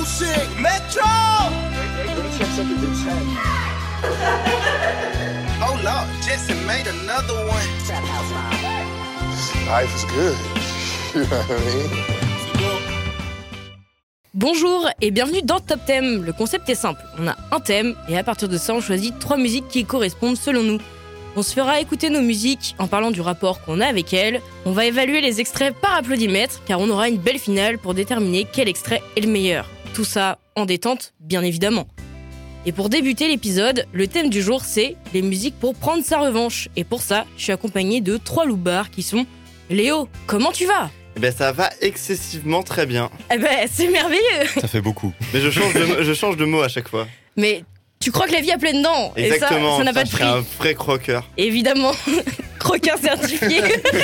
music. Metro! Let me check something to check. Oh Lord, Jesse made another one. Trap house vibe. Life is good. You know what I mean? Bonjour et bienvenue dans Top Thème. Le concept est simple, on a un thème et à partir de ça on choisit 3 musiques qui correspondent selon nous. On se fera écouter nos musiques en parlant du rapport qu'on a avec elles. On va évaluer les extraits par applaudimètre car on aura une belle finale pour déterminer quel extrait est le meilleur. Tout ça en détente, bien évidemment. Et pour débuter l'épisode, le thème du jour c'est les musiques pour prendre sa revanche. Et pour ça, je suis accompagné de 3 loupards qui sont Léo, comment tu vas ? Eh ben ça va excessivement très bien. Eh ben c'est merveilleux. Ça fait beaucoup. Mais je change de mot à chaque fois. Mais tu crois que la vie a plein dedans. Exactement. Et ça n'a pas de je prix. serais un vrai croqueur. Évidemment, croqueur certifié.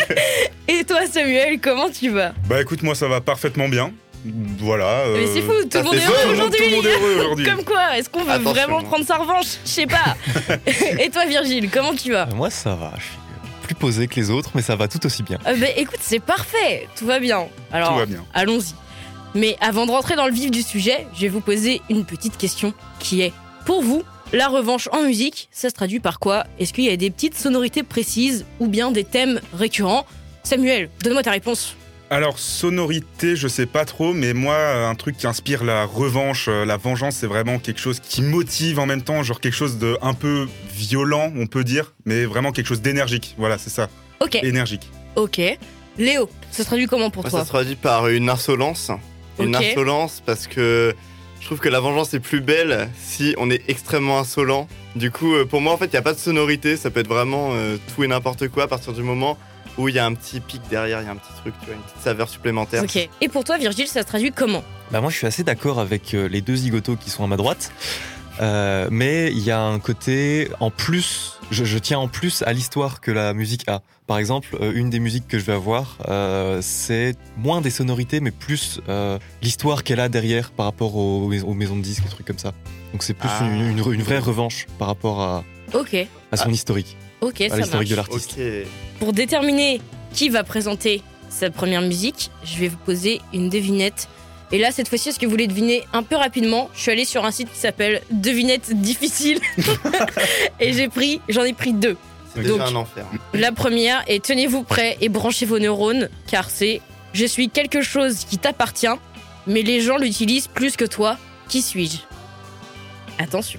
Et toi Samuel, comment tu vas ? Bah écoute, moi ça va parfaitement bien. Voilà. Mais c'est fou, tout ça le monde est fait heureux beau, aujourd'hui. Tout le monde est heureux aujourd'hui. Comme quoi, est-ce qu'on veut Attention. vraiment prendre sa revanche ? Je sais pas. Et toi Virgile, comment tu vas ? Moi ça va, je suis plus posé que les autres, mais ça va tout aussi bien. Bah écoute, c'est parfait, tout va bien. Alors, Tout va bien. allons-y. Mais avant de rentrer dans le vif du sujet, je vais vous poser une petite question qui est, pour vous, la revanche en musique, ça se traduit par quoi ? Est-ce qu'il y a des petites sonorités précises ou bien des thèmes récurrents ? Samuel, donne-moi ta réponse. Alors sonorité, je sais pas trop, mais moi un truc qui inspire la revanche, la vengeance, c'est vraiment quelque chose qui motive en même temps, genre quelque chose de un peu violent, on peut dire, mais vraiment quelque chose d'énergique. Voilà, c'est ça, Ok, énergique. ok. Léo, ça se traduit comment pour Moi, toi ? ça se traduit par une insolence. Une Ok. insolence parce que je trouve que la vengeance est plus belle si on est extrêmement insolent. Du coup, pour moi, en fait, il n'y a pas de sonorité. Ça peut être vraiment tout et n'importe quoi à partir du moment où il y a un petit pic derrière, il y a un petit truc, tu vois, une petite saveur supplémentaire. Ok. Et pour toi Virgile, ça se traduit comment ? Bah moi je suis assez d'accord avec les deux zigotos qui sont à ma droite, mais il y a un côté en plus, je tiens en plus à l'histoire que la musique a. Par exemple, une des musiques que je vais avoir, c'est moins des sonorités, mais plus l'histoire qu'elle a derrière par rapport aux maisons de disques, des trucs comme ça. Donc c'est plus Ah. une vraie revanche par rapport à Ok, son historique, ok, à ça l'historique de marche. l'artiste. Ok. Pour déterminer qui va présenter cette première musique, je vais vous poser une devinette. Et là, cette fois-ci, est-ce que vous voulez deviner un peu rapidement ? Je suis allée sur un site qui s'appelle Devinette difficile. Et j'en ai pris 2. C'est Donc- déjà un enfer. La première est tenez-vous prêts et branchez vos neurones, car c'est je suis quelque chose qui t'appartient, mais les gens l'utilisent plus que toi. Qui suis-je ? Attention.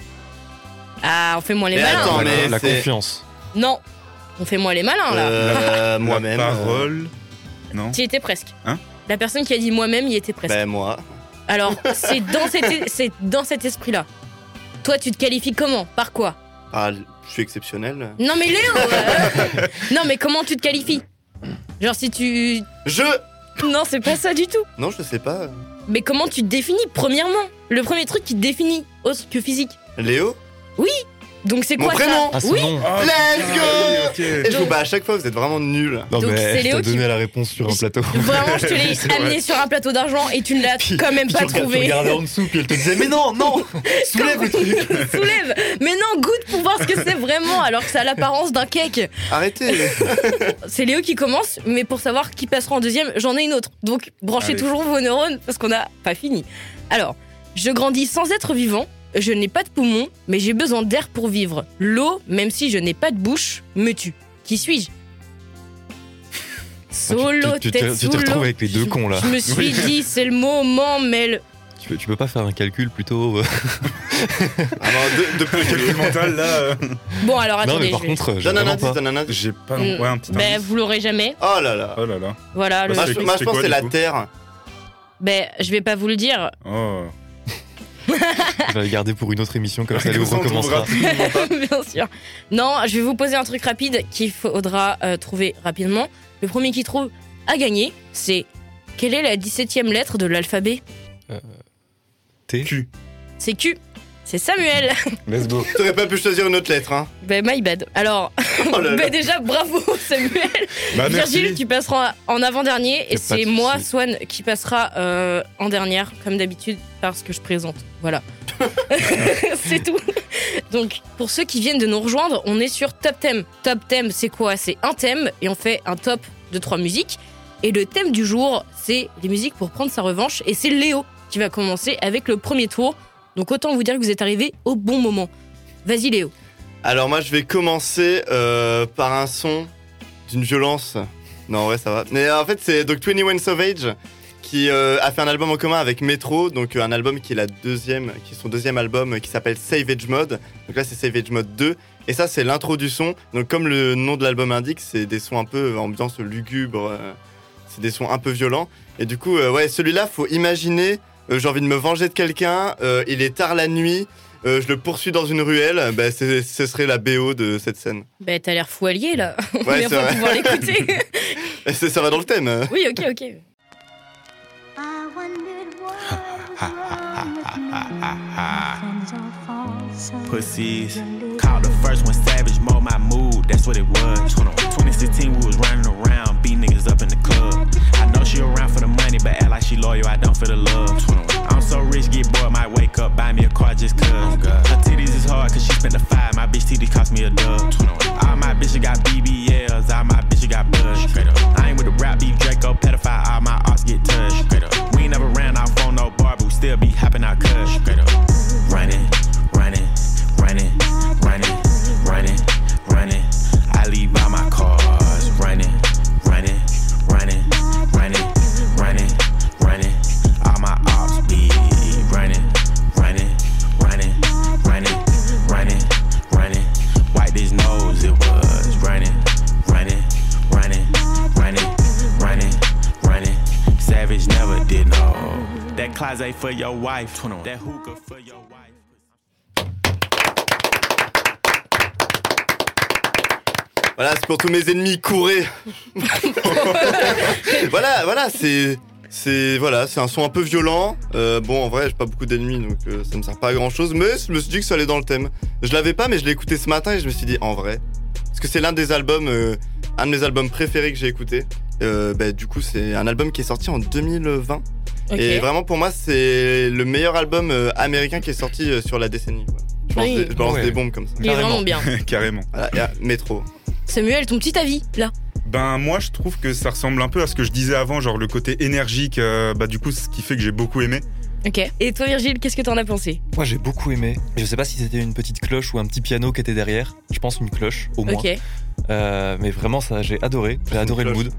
Ah, on fait moins les Mais malins. attends, mais la c'est- confiance. Non, on fait moins les malins là. Moi-même. La parole, non. Tu y étais presque. Hein ? La personne qui a dit moi-même y était presque. Ben moi. Alors, c'est dans cet esprit-là. Toi, tu te qualifies comment ? Par quoi ? Ah, je suis exceptionnel. Non mais Léo Non mais comment tu te qualifies ? Genre si tu... Je. Non, c'est pas ça du tout. Non, je sais pas. Mais comment tu te définis, premièrement ? Le premier truc qui te définit, autre que physique. Léo. Donc c'est Mon quoi prénom. ça ? Ah son Oui. nom. Ah, Let's go. ok. Et je vous bats à chaque fois, vous êtes vraiment nuls. Non Donc, c'est mais Léo je t'ai qui- donné la réponse sur un plateau. Vraiment, je te l'ai C'est vrai. amené sur un plateau d'argent et tu ne l'as quand même pas Tu trouvé. regardais en dessous puis elle te disait mais non, non, soulève le truc. Soulève. Mais non, goûte pour voir ce que c'est vraiment, alors que ça a l'apparence d'un cake. Arrêtez. C'est Léo qui commence, mais pour savoir qui passera en deuxième, j'en ai une autre. Donc branchez Allez. toujours vos neurones parce qu'on n'a pas fini. Alors, je grandis sans être vivant, je n'ai pas de poumons, mais j'ai besoin d'air pour vivre. L'eau, même si je n'ai pas de bouche, me tue. Qui suis-je ? Solo, tu tête te sous retrouves l'eau. avec les deux cons là. Je me suis dit, c'est le moment, mais le... Tu peux pas faire un calcul plutôt Ah non, depuis Calcul mental là, Bon, alors Non attendez. mais par je vais- contre, j'ai Donne un vraiment indice, pas. donne un indice. j'ai pas non. Ouais, un petit Ben, indice. vous l'aurez jamais. Oh là là. Oh là là. Voilà, le... Bah, Moi, c'est- je pense c'est que quoi, c'est du la coup Terre. Ben, je vais pas vous le dire. Oh. Je vais le garder pour une autre émission comme ça, Comme Léo ça, on recommencera. Bien sûr. Non, je vais vous poser un truc rapide qu'il faudra trouver rapidement. Le premier qui trouve a gagné. C'est quelle est la 17e lettre de l'alphabet ? T. Q. C'est Q. C'est Samuel. Let's go. T'aurais pas pu choisir une autre lettre, hein. Ben, my bad. Alors, Oh là là. ben déjà, bravo Samuel. Bah Virgile, merci. tu passeras en avant-dernier. Et Y a pas c'est de moi, souci. Swan, qui passera en dernière, comme d'habitude, parce que je présente. Voilà. C'est tout. Donc, pour ceux qui viennent de nous rejoindre, on est sur Top Thème. Top Thème, c'est quoi ? C'est un thème et on fait un top de 3 musiques. Et le thème du jour, c'est les musiques pour prendre sa revanche. Et c'est Léo qui va commencer avec le premier tour. Donc autant vous dire que vous êtes arrivés au bon moment. Vas-y Léo. Alors moi je vais commencer par un son d'une violence. Non ouais ça va. Mais en fait c'est donc 21 Savage qui a fait un album en commun avec Metro, donc un album qui est son deuxième album qui s'appelle Savage Mode. Donc là c'est Savage Mode 2 et ça c'est l'intro du son. Donc comme le nom de l'album indique, c'est des sons un peu ambiance lugubre, c'est des sons un peu violents. Et du coup ouais celui-là faut imaginer, j'ai envie de me venger de quelqu'un, il est tard la nuit. Je le poursuis dans une ruelle, ce serait la BO de cette scène. T'as l'air fou allié là. Ouais, mais on va pouvoir l'écouter. Ça va dans le thème. Oui, ok. Pussies. Called the first one savage, mode my mood, that's what it was. 2016, we was running around, beat niggas up in the club. I know she around for the money, but act like she loyal, I don't for the love. I'm so rich, get bored, might wake up, buy me a car just cuz. Her titties is hard, cause she spent the 5, my bitch titties cost me a dub. All my bitches got BBLs, all my bitches got buzz. I ain't with the rap beef, Draco, pedophile, all my arts get touched. We ain't never ran off on no bar, but we still be hopping out cuz. Running. I leave all my cars running. All my ops be running. Wipe his nose, it was running. Savage never did no. That closet for your wife, that hookah for your wife. Voilà, c'est pour tous mes ennemis, courez. voilà, c'est un son un peu violent. Bon, en vrai, j'ai pas beaucoup d'ennemis, donc ça me sert pas à grand chose. Mais je me suis dit que ça allait dans le thème. Je l'avais pas, mais je l'ai écouté ce matin et je me suis dit, en vrai, parce que c'est l'un de mes albums préférés que j'ai écouté. Du coup, c'est un album qui est sorti en 2020. Okay. Et vraiment, pour moi, c'est le meilleur album américain qui est sorti sur la décennie. Ouais. Je balance des bombes comme ça. Il est vraiment bien. Carrément. Voilà, y a Métro. Samuel, ton petit avis, là? Moi je trouve que ça ressemble un peu à ce que je disais avant, genre le côté énergique, du coup ce qui fait que j'ai beaucoup aimé. Ok, et toi Virgile, qu'est-ce que t'en as pensé? Moi j'ai beaucoup aimé, je sais pas si c'était une petite cloche ou un petit piano qui était derrière, je pense une cloche au moins. Ok. Mais vraiment ça j'ai adoré le mood.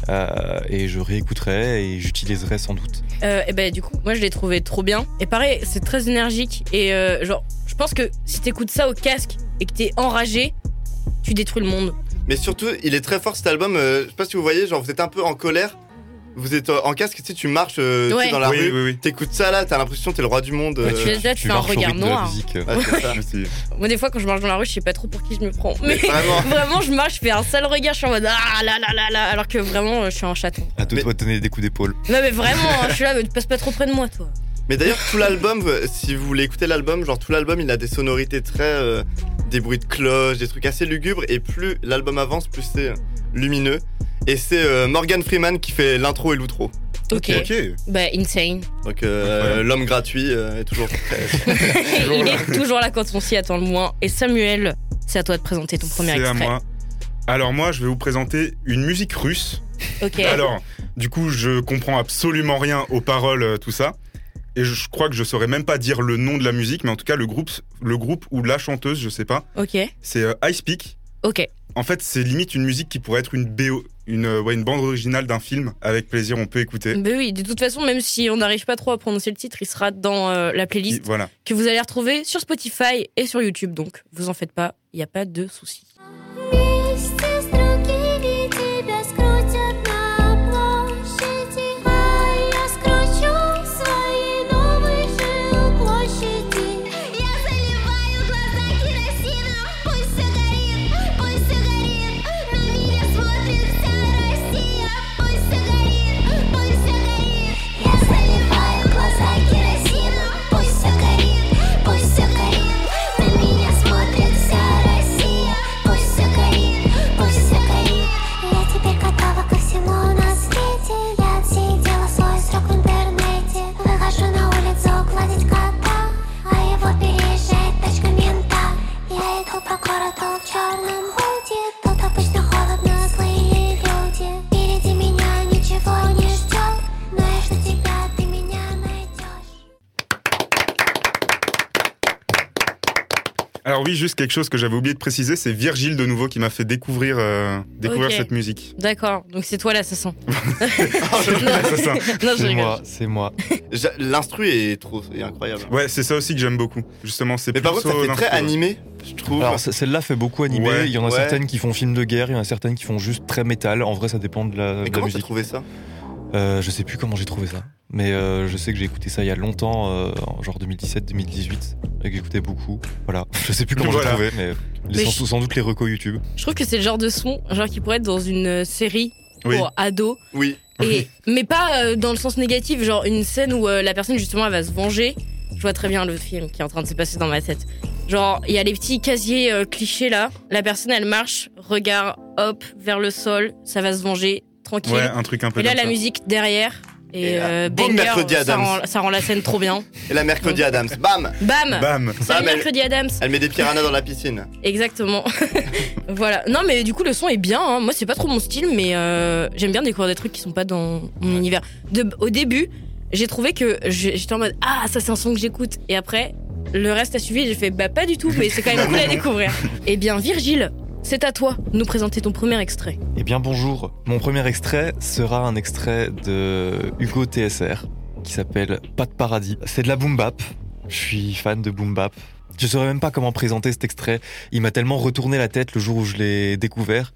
Et je réécouterai et j'utiliserai sans doute. Du coup, moi je l'ai trouvé trop bien. Et pareil, c'est très énergique. Et je pense que si t'écoutes ça au casque et que t'es enragé, tu détruis le monde. Mais surtout, il est très fort cet album. Je sais pas si vous voyez, genre vous êtes un peu en colère. Vous êtes en casque, tu sais, tu marches dans la rue. Oui. T'écoutes ça là, t'as l'impression que t'es le roi du monde. Tu fais un regard noir. Ouais, c'est ça. Moi, des fois, quand je marche dans la rue, je sais pas trop pour qui je me prends. Mais vraiment, je marche, je fais un sale regard, je suis en mode ah là. Alors que vraiment, je suis un chaton. À deux doigts de donner des coups d'épaule. Non, mais vraiment, je suis là, mais tu passes pas trop près de moi, toi. Mais d'ailleurs, tout l'album, si vous voulez écouter l'album, genre tout l'album, il a des sonorités très. Des bruits de cloches, des trucs assez lugubres. Et plus l'album avance, plus c'est lumineux. Et c'est Morgan Freeman qui fait l'intro et l'outro. Ok. Insane. Donc l'homme gratuit est toujours prêt. Il est toujours là quand on s'y attend le moins. Et Samuel, c'est à toi de présenter ton premier extrait. C'est à moi. Alors moi, je vais vous présenter une musique russe. Ok. Alors, du coup, je comprends absolument rien aux paroles, tout ça. Et je crois que je saurais même pas dire le nom de la musique, mais en tout cas, le groupe ou la chanteuse, je sais pas. Ok. C'est Ice Peak. Ok. En fait, c'est limite une musique qui pourrait être une BO, une bande originale d'un film. Avec plaisir, on peut écouter. Mais oui, de toute façon, même si on n'arrive pas trop à prononcer le titre, il sera dans la playlist que vous allez retrouver sur Spotify et sur YouTube. Donc, vous en faites pas, il n'y a pas de souci. Пусть все горит, на меня смотрит вся Россия. Пусть Alors oui, juste quelque chose que j'avais oublié de préciser, c'est Virgile de nouveau qui m'a fait découvrir Ok. cette musique. D'accord, donc c'est toi l'assassin. C'est ça. Non, je C'est rigole. moi, c'est moi. L'instru est incroyable. Ouais, c'est ça aussi que j'aime beaucoup. Justement, c'est Mais par plus contre, ça au fait très instru, ouais. animé, je trouve. Alors celle-là fait beaucoup animé, Ouais. il y en a Ouais. certaines qui font film de guerre, il y en a certaines qui font juste très métal. En vrai, ça dépend de la, Mais de la comment t'as musique. trouvé ça? Je sais plus comment j'ai trouvé ça, mais je sais que j'ai écouté ça il y a longtemps, genre 2017-2018, et que j'écoutais beaucoup. Voilà, je sais plus comment Voilà. j'ai trouvé, mais, Mais sans doute les recos YouTube. Je trouve que c'est le genre de son, genre qui pourrait être dans une série Oui. pour ados. Oui. Mais pas dans le sens négatif, genre une scène où la personne justement elle va se venger. Je vois très bien le film qui est en train de se passer dans ma tête. Genre, il y a les petits casiers clichés là. La personne elle marche, regard hop vers le sol, ça va se venger, tranquille. Ouais, un truc un peu Et là comme la ça. musique derrière. Et, Et là, boum, banger, mercredi ça Addams. ça rend la scène trop bien. Et la mercredi Adams, bam! Bam, Bam. Salut Bam, elle- mercredi Adams. Elle met des piranhas dans la piscine. Exactement. Voilà. Non, mais du coup, le son est bien. Hein. Moi, c'est pas trop mon style, mais j'aime bien découvrir des trucs qui sont pas dans mon univers. Au début, j'ai trouvé que j'étais en mode ah, ça, c'est un son que j'écoute. Et après, le reste a suivi. J'ai fait bah, pas du tout, mais c'est quand même cool à découvrir. Eh bien, Virgile, c'est à toi de nous présenter ton premier extrait. Eh bien bonjour, mon premier extrait sera un extrait de Hugo TSR qui s'appelle Pas de paradis. C'est de la boom bap, je suis fan de boom bap. Je saurais même pas comment présenter cet extrait, il m'a tellement retourné la tête le jour où je l'ai découvert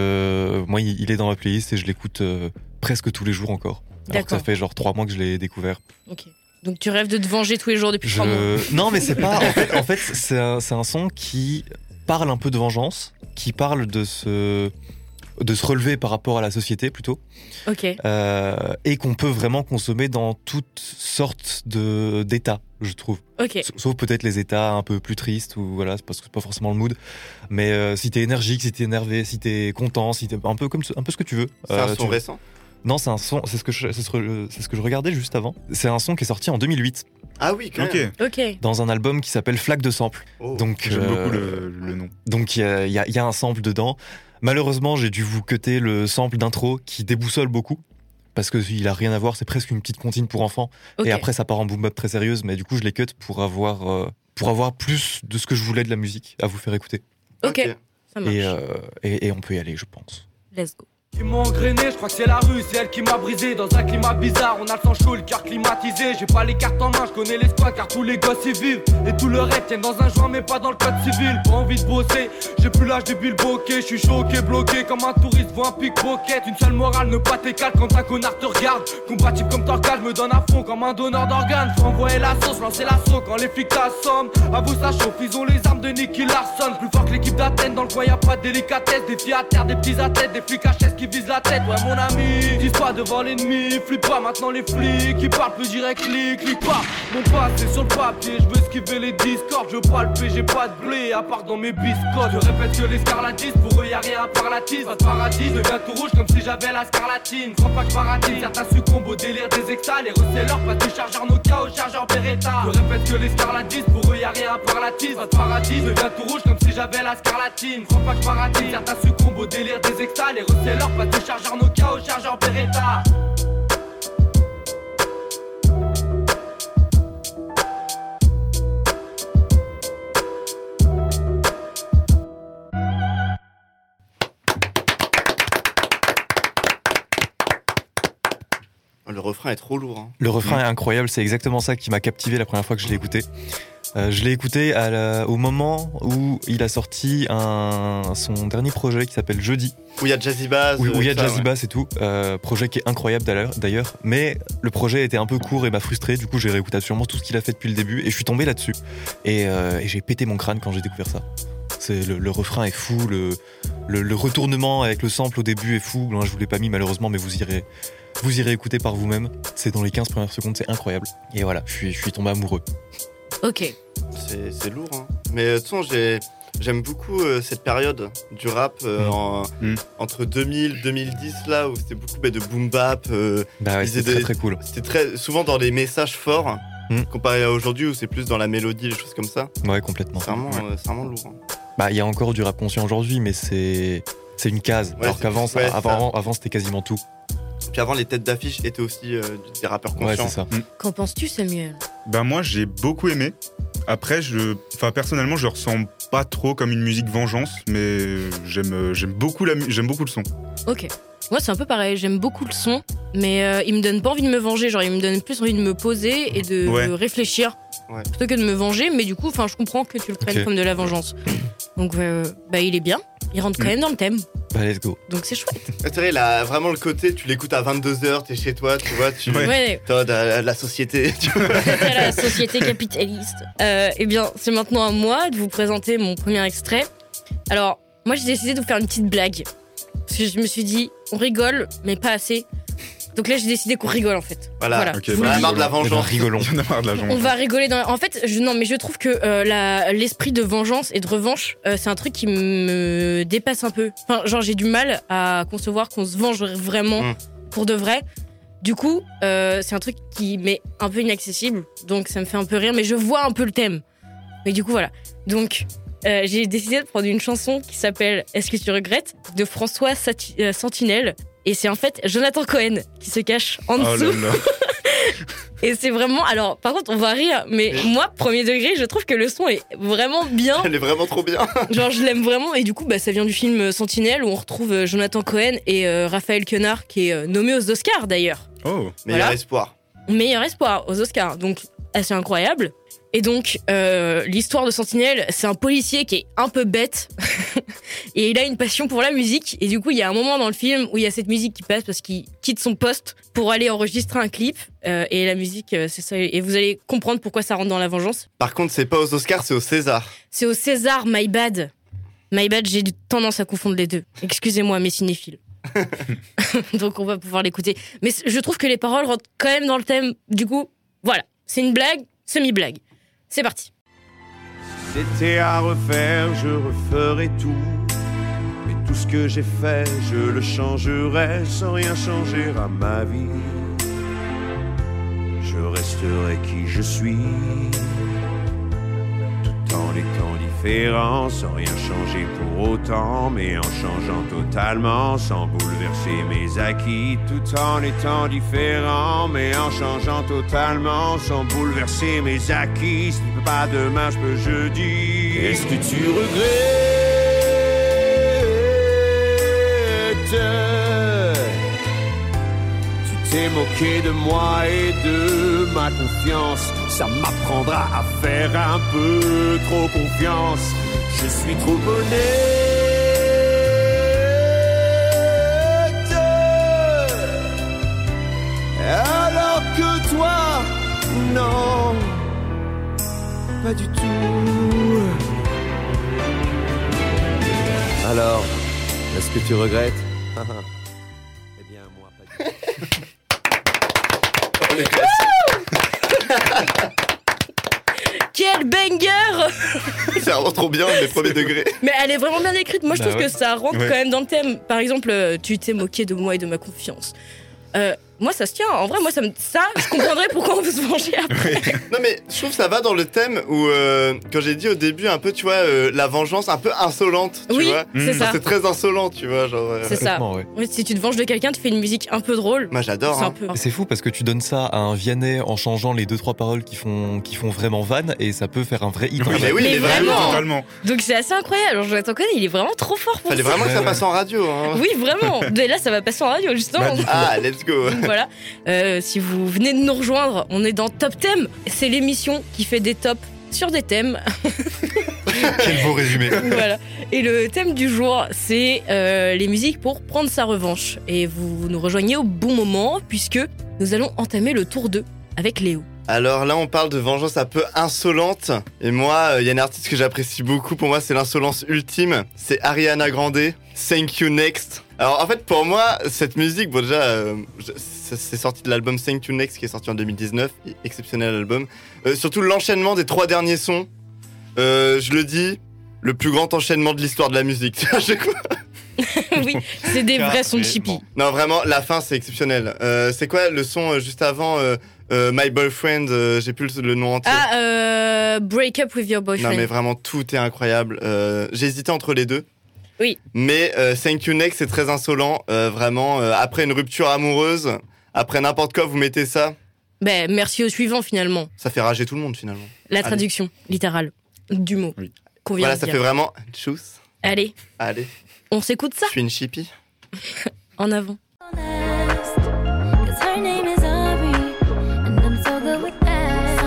que moi il est dans ma playlist et je l'écoute presque tous les jours encore. Alors que ça D'accord. fait genre 3 mois que je l'ai découvert. Ok. Donc, tu rêves de te venger tous les jours depuis 3 mois. Non mais c'est pas... En fait c'est un son qui parle un peu de vengeance, qui parle de se relever par rapport à la société plutôt. Ok. Et qu'on peut vraiment consommer dans toutes sortes d'états, je trouve. Ok. Sauf peut-être les états un peu plus tristes, ou voilà, c'est parce que c'est pas forcément le mood. Mais si t'es énergique, si t'es énervé, si t'es content, si t'es un peu ce que tu veux. C'est un son récent. Non, c'est un son, c'est ce que je regardais juste avant. C'est un son qui est sorti en 2008 Ah oui, quand Ok, même. Ok. dans un album qui s'appelle Flaque de sample. Oh. Donc j'aime beaucoup le nom. donc il y a un sample dedans. Malheureusement, j'ai dû vous cutter le sample d'intro qui déboussole beaucoup. Parce qu'il a rien à voir, c'est presque une petite comptine pour enfants. Ok. Et après, ça part en boom bap très sérieuse, mais du coup, je l'ai cut pour avoir plus de ce que je voulais de la musique à vous faire écouter. Ok. Ça marche. Et on peut y aller, je pense. Let's go. Qui m'ont engrainé, je crois que c'est la rue, c'est elle qui m'a brisé. Dans un climat bizarre, on a le sang chaud, le cœur climatisé. J'ai pas les cartes en main, je connais les squats car tous les gosses y vivent. Et tout le reste tiennent dans un joint mais pas dans le code civil. Pas envie de bosser, j'ai plus l'âge de Bill Bokeh. Je suis choqué, bloqué comme un touriste voit un pickpocket. Une seule morale, ne pas t'écale quand un connard te regarde. Combatif comme Torgal, me donne à fond comme un donneur d'organes. Faut envoyer la sauce, lancer l'assaut quand les flics t'assomment. À vous ça chauffe, ils ont les armes de Nicky Larson. Plus fort que l'équipe d'Athènes, dans le coin y'a pas de délicatesse. Des filles à terre, des petits athlètes, des flics HS qui visent la tête. Ouais mon ami, dis pas devant l'ennemi, flippe pas maintenant les flics. Qui parlent plus direct, clique pas. Mon passé sur le papier, je veux esquiver les discords. Je veux pas le paix, j'ai pas de blé à part dans mes biscottes. Je répète que les scarlatistes, pour eux y'a rien à part la tise. Pas de paradis, je deviens tout rouge comme si j'avais la scarlatine. Crois pas que je paradis, certains succombent au délire des extas. Les receleurs, pas du chargeur Nokia au chargeur Beretta. Je répète que les scarlatistes, pour eux y'a rien à part la tise. Pas de paradis, je deviens tout rouge comme si j'avais la scarlatine. Crois pas que je paradis, certains succombent au délire des extas. Les receleurs, pas du chargeur Nokia au chargeur Beretta. Le refrain est trop lourd. Hein. Le refrain est incroyable, c'est exactement ça qui m'a captivé la première fois que je l'ai écouté. Je l'ai écouté au moment où il a sorti son dernier projet qui s'appelle Jeudi, Où il y a Jazzy Bass. où il y a ça, Jazzy ouais. Bass et tout. Projet qui est incroyable d'ailleurs, mais le projet était un peu court et m'a frustré. Du coup, j'ai réécouté absolument tout ce qu'il a fait depuis le début et je suis tombé là-dessus. Et j'ai pété mon crâne quand j'ai découvert ça. C'est le refrain est fou, le retournement avec le sample au début est fou. Bon, je vous l'ai pas mis malheureusement, mais vous irez écouter par vous-même. C'est dans les 15 premières secondes, c'est incroyable. Et voilà, je suis tombé amoureux. Ok. C'est lourd. Hein. Mais de toute façon, j'aime beaucoup cette période du rap entre 2000 et 2010, là, où c'était beaucoup de boom bap. Bah ouais, Ils c'est étaient- très très cool. C'était très souvent dans les messages forts, comparé à aujourd'hui où c'est plus dans la mélodie, les choses comme ça. Ouais, complètement. C'est vraiment lourd. Hein. Bah, il y a encore du rap conscient aujourd'hui, mais c'est une case. Ouais, alors c'est qu'avant, plus- ouais, avant c'était quasiment tout. Puis avant, les têtes d'affiche étaient aussi des rappeurs Ouais, conscients. c'est ça. Qu'en penses-tu, Samuel? Bah moi j'ai beaucoup aimé. Après, personnellement, je le ressens pas trop comme une musique vengeance, mais j'aime beaucoup le son. Ok. Moi, c'est un peu pareil. J'aime beaucoup le son, mais il me donne pas envie de me venger. Genre, il me donne plus envie de me poser et de réfléchir plutôt que de me venger. Mais du coup, je comprends que tu le prennes comme de la vengeance. Donc, il est bien. Il rentre quand même dans le thème. Bah, let's go. Donc, c'est chouette. C'est vrai, il a vraiment le côté, tu l'écoutes à 22h, t'es chez toi, tu vois, t'as la société. Tu vois. La société capitaliste. Eh bien, c'est maintenant à moi de vous présenter mon premier extrait. Alors, moi, j'ai décidé de vous faire une petite blague. Parce que je me suis dit, on rigole, mais pas assez. Donc là, j'ai décidé qu'on rigole, en fait. Voilà. Okay, on a marre de la vengeance. Rigolons. On va rigoler dans... En fait, je trouve que l'esprit de vengeance et de revanche, c'est un truc qui me dépasse un peu. Enfin, genre, j'ai du mal à concevoir qu'on se venge vraiment pour de vrai. Du coup, c'est un truc qui m'est un peu inaccessible. Donc, ça me fait un peu rire, mais je vois un peu le thème. Mais du coup, voilà. Donc... j'ai décidé de prendre une chanson qui s'appelle Est-ce que tu regrettes de François Sentinelle. Et c'est en fait Jonathan Cohen qui se cache en dessous. Oh là là. Et c'est vraiment... Alors, par contre, on va rire, mais moi, premier degré, je trouve que le son est vraiment bien. Elle est vraiment trop bien. Genre, je l'aime vraiment. Et du coup, ça vient du film Sentinelle où on retrouve Jonathan Cohen et Raphaël Quenard qui est nommé aux Oscars d'ailleurs. Oh, meilleur espoir. Meilleur espoir aux Oscars. Donc, assez incroyable. Et donc, l'histoire de Sentinelle, c'est un policier qui est un peu bête et il a une passion pour la musique. Et du coup, il y a un moment dans le film où il y a cette musique qui passe parce qu'il quitte son poste pour aller enregistrer un clip. Et la musique, c'est ça. Et vous allez comprendre pourquoi ça rentre dans la vengeance. Par contre, c'est pas aux Oscars, c'est aux César. C'est aux César, my bad. My bad, j'ai tendance à confondre les deux. Excusez-moi, mes cinéphiles. Donc, on va pouvoir l'écouter. Mais je trouve que les paroles rentrent quand même dans le thème. Du coup, voilà. C'est une blague, semi-blague. C'est parti. C'était à refaire, je referais tout. Mais tout ce que j'ai fait, je le changerais sans rien changer à ma vie. Je resterai qui je suis, tout en étant différent, sans rien changer pour autant, mais en changeant totalement, sans bouleverser mes acquis, tout en étant différent, mais en changeant totalement, sans bouleverser mes acquis. Si tu peux pas demain, je peux jeudi. Est-ce que tu regrettes? Tu t'es moqué de moi et de ma confiance. Ça m'apprendra à faire un peu trop confiance. Je suis trop honnête. Alors que toi, non, pas du tout. Alors, est-ce que tu regrettes? Eh bien, moi, pas du tout. Quel banger! C'est vraiment trop bien, les premiers degrés. Mais elle est vraiment bien écrite. Moi, je trouve que ça rentre quand même dans le thème. Par exemple, tu t'es moqué de moi et de ma confiance. Moi, ça se tient. En vrai, moi, je comprendrais pourquoi on veut se venger après. Non, mais je trouve que ça va dans le thème où, quand j'ai dit au début, un peu, tu vois, la vengeance un peu insolente, tu vois. C'est ça. C'est très insolent, tu vois. Genre, c'est ça. Ouais. Si tu te venges de quelqu'un, tu fais une musique un peu drôle. Moi, j'adore. Hein. C'est fou parce que tu donnes ça à un Vianney en changeant les 2-3 paroles qui font vraiment vanne et ça peut faire un vrai hit. Mais vraiment. Totalement. Donc, c'est assez incroyable. Alors, Jonathan Cohen, il est vraiment trop fort pour Fallait vraiment que ça passe en radio. Hein. Oui, vraiment. Mais là, ça va passer en radio, justement. Let's go. Donc, voilà. Si vous venez de nous rejoindre, on est dans Top Thème. C'est l'émission qui fait des tops sur des thèmes. Quel beau résumé. Voilà. Et le thème du jour, c'est les musiques pour prendre sa revanche. Et vous nous rejoignez au bon moment, puisque nous allons entamer le tour 2 avec Léo. Alors là, on parle de vengeance un peu insolente. Et moi, il y a une artiste que j'apprécie beaucoup. Pour moi, c'est l'insolence ultime. C'est Ariana Grande. Thank You Next. Alors en fait, pour moi, cette musique, bon déjà, c'est sorti de l'album Thank You Next qui est sorti en 2019. Exceptionnel album. Surtout l'enchaînement des 3 derniers sons. Je le dis, le plus grand enchaînement de l'histoire de la musique. Oui, c'est des vrais sons de Chippy. Non, vraiment, la fin, c'est exceptionnel. C'est quoi le son juste avant My Boyfriend, j'ai plus le nom entier. Break Up With Your Boyfriend. Non, mais vraiment, tout est incroyable. J'ai hésité entre les deux. Oui. Mais Thank You Next, c'est très insolent. Vraiment, après une rupture amoureuse, après n'importe quoi, vous mettez ça. Merci au suivant finalement. Ça fait rager tout le monde finalement. La traduction littérale du mot qu'on vient Voilà, de ça dire. fait vraiment tchuss. Allez, Allez, on s'écoute ça je suis une chippie. en avant. Cause her name is Ari, and I'm so good with that.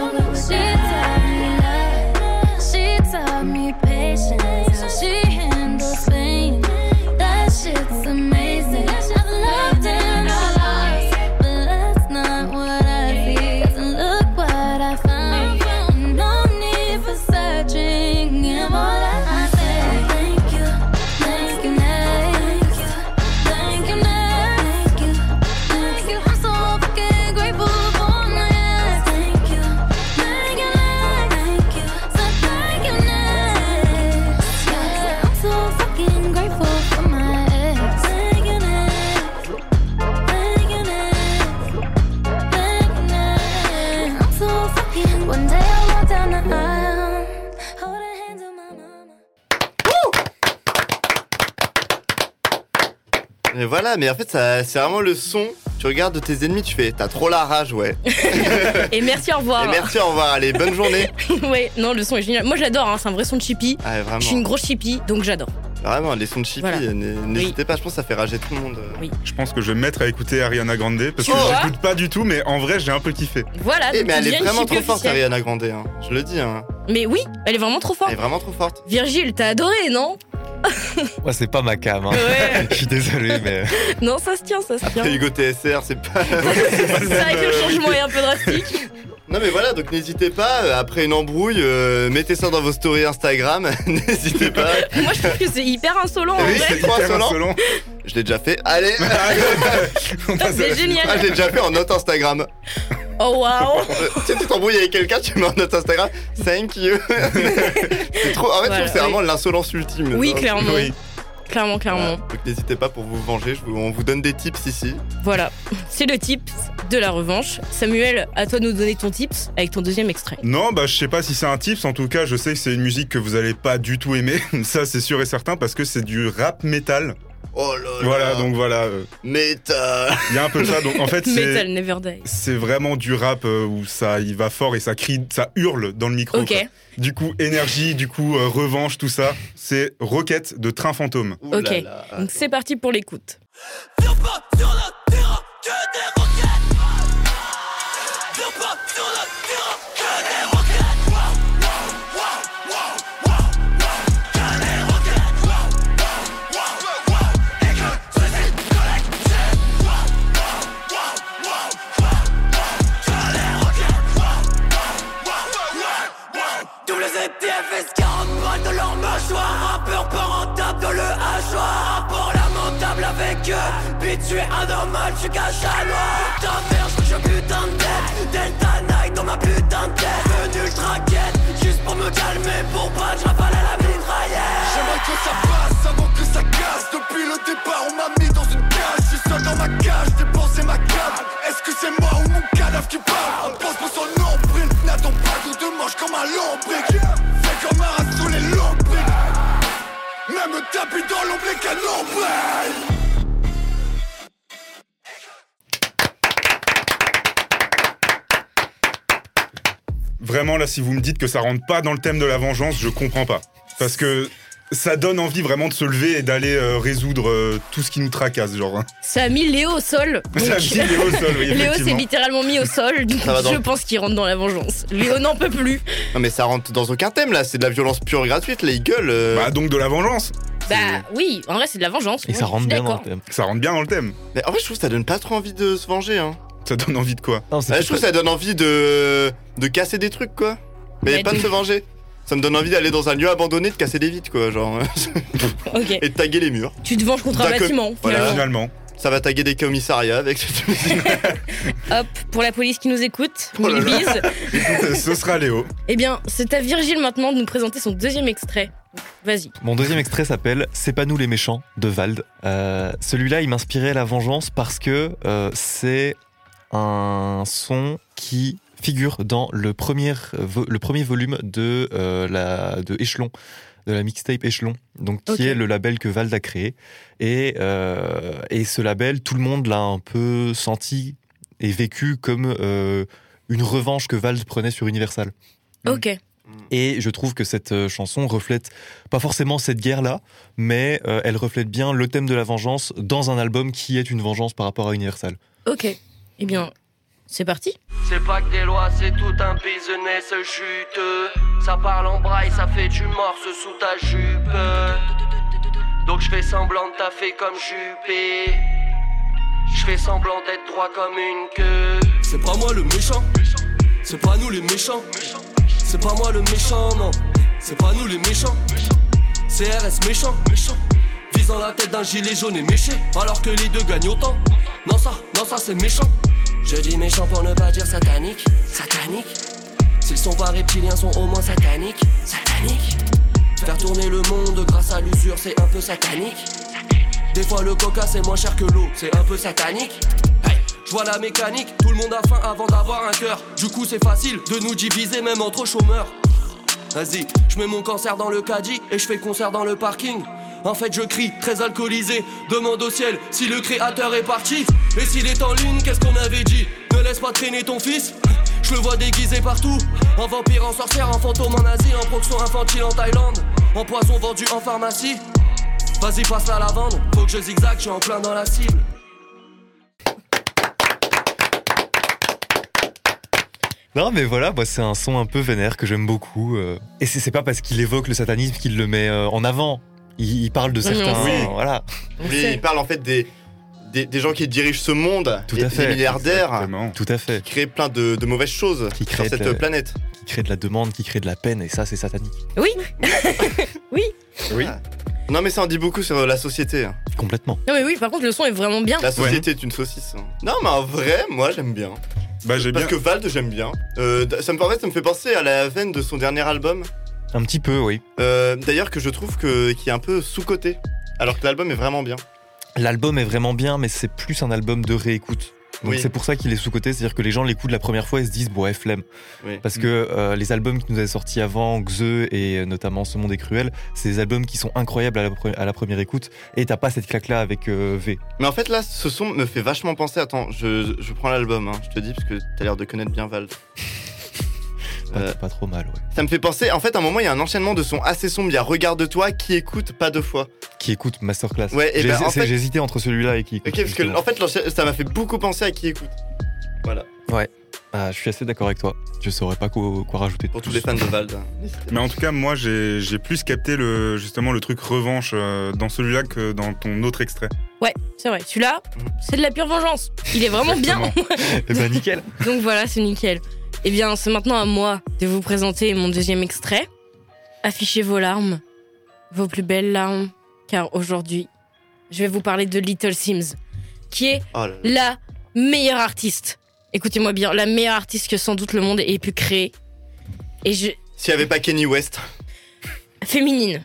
She taught me patience, how she handles pain. That shit's amazing. I've loved and lost, but that's not what I see. 'Cause look what I found. No need for searching. And all I say, thank you, thank you, thank you, thank you, thank you, thank you. I'm so fucking grateful for my ex. Thank you, thank you, thank you, so thank you, next. Yeah, I'm so fucking grateful for my ex. Thank you, next. Thank you, next. Thank you, next. I'm so fucking. One day I walk down the aisle, holding hands with my mama. Et voilà, mais en fait, c'est vraiment le son. Tu regardes tes ennemis, tu fais, t'as trop la rage, ouais. Et merci, au revoir. Et merci, au revoir, allez, bonne journée. Ouais, non, le son est génial. Moi j'adore, hein, c'est un vrai son de chippie. Ah, ouais, vraiment. Je suis une grosse chippie, donc j'adore. Vraiment, les sons de chippie, Voilà. n'hésitez pas, je pense que ça fait rager tout le monde. Oui. Je pense que je vais me mettre à écouter Ariana Grande parce que Tu vois j'écoute pas du tout, mais en vrai, j'ai un peu kiffé. Voilà, Eh, donc mais tu elle est deviens une vraiment chippie trop forte, officielle. Ariana Grande, hein. Je le dis, hein. Mais oui, elle est vraiment trop forte. Elle est vraiment trop forte. Virgile, t'as adoré, non? Ouais, c'est pas ma cam. Hein. Ouais. Je suis désolé, mais. Non, ça se tient, ça se tient. Après Hugo TSR, c'est pas. C'est vrai que le changement est un peu drastique. Non mais voilà, donc n'hésitez pas, après une embrouille, mettez ça dans vos stories Instagram, n'hésitez pas. Moi, je trouve que c'est hyper insolent en Oui, vrai. c'est trop Hyper insolent. insolent. Je l'ai déjà fait. Allez. On passe à C'est la suite. génial. Ah, je l'ai déjà fait en note Instagram. Oh waouh. Tu sais, tu t'embrouilles avec quelqu'un, tu mets en note Instagram. Thank you. C'est trop. En fait, je trouve que c'est Voilà, vraiment l'insolence ultime. Oui, genre. clairement. Oui. Clairement, clairement. Voilà. Donc n'hésitez pas pour vous venger, on vous donne des tips ici. Voilà. C'est le tips de la revanche. Samuel, à toi de nous donner ton tips avec ton deuxième extrait. Non, je sais pas si c'est un tips, en tout cas, je sais que c'est une musique que vous allez pas du tout aimer. Ça, c'est sûr et certain, parce que c'est du rap metal. Oh là là. Voilà, donc voilà. Métal. Il y a un peu de ça, donc en fait, Metal c'est. Never Die. C'est vraiment du rap où ça il va fort et ça crie, ça hurle dans le micro. Ok. quoi. Du coup, énergie, du coup, revanche, tout ça. C'est Rocket de Train Fantôme. Ouh là Ok. là. Donc c'est parti pour l'écoute. Viens pas sur notre terrain, que des roquettes. Viens pas sur notre terrain, que des roquettes. Que des roquettes. Et que ceci collectif. Que des roquettes. WZTF S40 balles de leur mâchoire. Rappeur pas rentable dans le hachoir. Rapport lamentable avec eux. Bitch, tu es anormal, tu caches à noir. Ta mère, je suis putain de tête. Delta Night dans ma putain de tête. Venu ultra quête, juste pour me calmer. Pour pas que je rafale à la mitraillette. J'aimerais que ça passe avant que ça casse. Depuis le départ, on m'a mis dans une cage. Je suis seul dans ma cage, dépensé ma cave. Est-ce que c'est moi ou mon cadavre qui parle? On pense pour son nombril. N'attends pas qu'on te mange comme un lombric. Fais comme un rat sous les lombrics. Même tapis dans l'ombric à nombril. Vraiment, là, si vous me dites que ça rentre pas dans le thème de la vengeance, je comprends pas. Parce que ça donne envie vraiment de se lever et d'aller résoudre tout ce qui nous tracasse, genre. hein. Ça a mis Léo au sol. donc- Ça a mis Léo au sol, oui, Léo s'est effectivement. littéralement mis au sol, donc Ça va dans je le- pense qu'il rentre dans la vengeance. Léo n'en peut plus. Non mais ça rentre dans aucun thème là, c'est de la violence pure gratuite, les gueules. Bah, donc de la vengeance. Bah oui, en vrai c'est de la vengeance. Et Moi, ça je rentre suis bien dans d'accord. le thème. Ça rentre bien dans le thème. Mais en vrai, je trouve que ça donne pas trop envie de se venger, hein. Ça donne envie de quoi? Non, c'est Ouais, je trouve que ça donne envie de casser des trucs, quoi. Mais Ouais, pas de se venger. Ça me donne envie d'aller dans un lieu abandonné, de casser des vitres, quoi, genre. Ok. Et de taguer les murs. Tu te venges contre un D'accord. bâtiment, Voilà. finalement. Finalement. Ça va taguer des commissariats avec cette musique. Hop, pour la police qui nous écoute, Oh là mille là. bises. Écoute, ce sera Léo. Eh bien, c'est à Virgile maintenant de nous présenter son deuxième extrait. Vas-y. Mon deuxième extrait s'appelle C'est pas nous les méchants de Vald. Celui-là, il m'inspirait la vengeance parce que c'est un son qui figure dans le premier volume de Échelon, de la mixtape Échelon, donc qui Ok. est le label que Vald a créé. Et ce label, tout le monde l'a un peu senti est vécue comme une revanche que Vald prenait sur Universal. Ok. Et je trouve que cette chanson reflète pas forcément cette guerre-là, mais elle reflète bien le thème de la vengeance dans un album qui est une vengeance par rapport à Universal. Ok. Eh bien, c'est parti. C'est pas que des lois, c'est tout un business juteux. Ça parle en braille, ça fait du morse sous ta jupe. Donc je fais semblant de taffer comme Juppé. Je fais semblant d'être droit comme une queue. C'est pas moi le méchant, c'est pas nous les méchants. C'est pas moi le méchant, non, c'est pas nous les méchants. CRS méchant, visant la tête d'un gilet jaune et méché, alors que les deux gagnent autant. Non ça c'est méchant. Je dis méchant pour ne pas dire satanique. Satanique. S'ils sont pas reptiliens, sont au moins sataniques. Satanique. Faire tourner le monde grâce à l'usure, c'est un peu satanique. Des fois le coca c'est moins cher que l'eau, c'est un peu satanique. Hey, je vois la mécanique, tout le monde a faim avant d'avoir un cœur. Du coup c'est facile de nous diviser même entre chômeurs. Vas-y, je mets mon cancer dans le caddie et je fais concert dans le parking. En fait je crie, très alcoolisé, demande au ciel si le créateur est parti. Et s'il est en lune, qu'est-ce qu'on avait dit? Ne laisse pas traîner ton fils. Je le vois déguisé partout, en vampire, en sorcière, en fantôme en Asie, en proxon infantile en Thaïlande, en poison vendu en pharmacie. Vas-y passe la lavande, faut que je zigzague, je suis en plein dans la cible. Non mais voilà, moi, c'est un son un peu vénère que j'aime beaucoup. Et c'est pas parce qu'il évoque le satanisme qu'il le met en avant. Il parle de certains... Voilà. Oui, il parle en fait des gens qui dirigent ce monde, Tout à fait. des milliardaires, Exactement. Tout à fait. qui créent plein de mauvaises choses Qui sur créent cette planète. Qui crée de la demande, qui crée de la peine, et ça c'est satanique. Oui. Oui. Oui. Non mais ça en dit beaucoup sur la société. Complètement. Non mais oui, par contre le son est vraiment bien. La société est une saucisse. Non mais en vrai, moi j'aime bien. Bah, j'ai Parce bien. que Vald, j'aime bien. Ça me fait penser à la veine de son dernier album. Un petit peu, oui. D'ailleurs, que je trouve qui est un peu sous-coté. Alors que l'album est vraiment bien. L'album est vraiment bien, mais c'est plus un album de réécoute. Donc Oui. c'est pour ça qu'il est sous-coté, c'est-à-dire que les gens l'écoutent la première fois et se disent bon ouais flemme. Oui. Parce que les albums qui nous avaient sortis avant, Xe et notamment Ce Monde est Cruel, c'est des albums qui sont incroyables à la première écoute et t'as pas cette claque-là avec V. Mais en fait, là, ce son me fait vachement penser. Attends, je prends l'album, hein, je te dis, parce que t'as l'air de connaître bien Vald. Pas trop mal, ouais. Ça me fait penser, en fait, à un moment, il y a un enchaînement de sons assez sombres. Il y a Regarde-toi, Qui écoute, Pas deux fois. Qui écoute Masterclass. Ouais, et ben, en fait- j'ai hésité entre celui-là et Qui écoute. Ok, parce que en fait, ça m'a fait beaucoup penser à Qui écoute. Voilà, Ouais. Ah, je suis assez d'accord avec toi. Je saurais pas quoi rajouter. pour tous les fans de Vald. Mais en tout cas, moi, j'ai plus capté justement le truc revanche dans celui-là que dans ton autre extrait. Ouais, c'est vrai. Celui-là, c'est de la pure vengeance. Il est vraiment bien. Eh ben nickel. Donc voilà, c'est nickel. Eh bien, c'est maintenant à moi de vous présenter mon deuxième extrait. Affichez vos larmes, vos plus belles larmes, car aujourd'hui, je vais vous parler de Little Sims, qui est Oh là là. la meilleure artiste. Écoutez-moi bien, la meilleure artiste que sans doute le monde ait pu créer. Et S'il n'y avait pas Kanye West. féminine.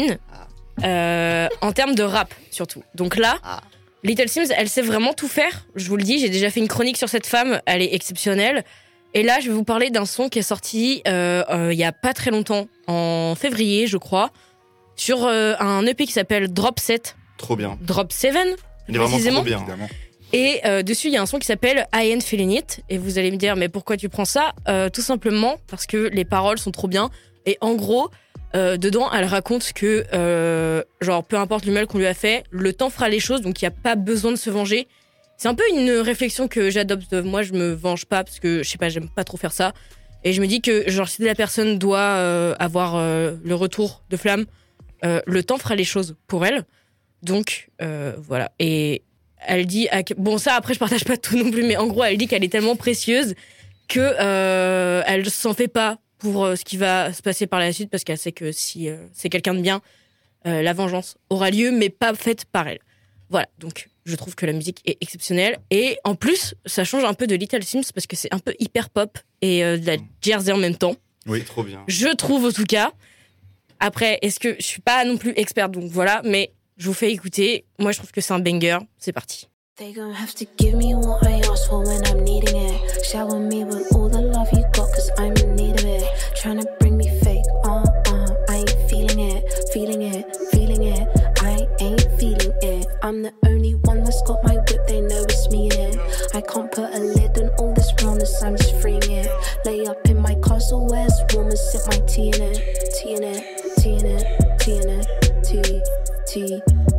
En termes de rap, surtout. Donc là, Little Sims, elle sait vraiment tout faire. Je vous le dis, j'ai déjà fait une chronique sur cette femme. Elle est exceptionnelle. Et là, je vais vous parler d'un son qui est sorti il y a pas très longtemps, en février, je crois, sur un EP qui s'appelle Drop 7. Trop bien. Drop 7, Il est vraiment précisément. trop bien. Évidemment. Et dessus, il y a un son qui s'appelle I Ain't Feeling It. Et vous allez me dire, mais pourquoi tu prends ça? Tout simplement parce que les paroles sont trop bien. Et en gros, dedans, elle raconte que, genre, peu importe le mal qu'on lui a fait, le temps fera les choses, donc il n'y a pas besoin de se venger. C'est un peu une réflexion que j'adopte. Moi, je me venge pas parce que, je sais pas, j'aime pas trop faire ça. Et je me dis que, genre, si la personne doit avoir le retour de flamme, le temps fera les choses pour elle. Donc, voilà. Et elle dit... Bon, ça, après, je partage pas tout non plus, mais en gros, elle dit qu'elle est tellement précieuse que elle s'en fait pas pour ce qui va se passer par la suite, parce qu'elle sait que si c'est quelqu'un de bien, la vengeance aura lieu, mais pas faite par elle. Voilà, donc je trouve que la musique est exceptionnelle. Et en plus, ça change un peu de Little Sims, parce que c'est un peu hyper pop et de la Jersey en même temps. Oui, trop bien. Je trouve, en tout cas. Après, est-ce que je suis pas non plus experte, donc voilà, mais je vous fais écouter. Moi, je trouve que c'est un banger. C'est parti. They gon' have to give me what I asked for when I'm needing it. Shower me with all the love you got, cause I'm in need of it. Tryna bring me fake, I ain't feeling it, feeling it, feeling it. I ain't feeling it. I'm the only one that's got my whip, they know it's me in it. I can't put a lid Lay up in my castle where it's warm and sip my tea in it. Tea in it, tea in it, tea in it, tea, tea.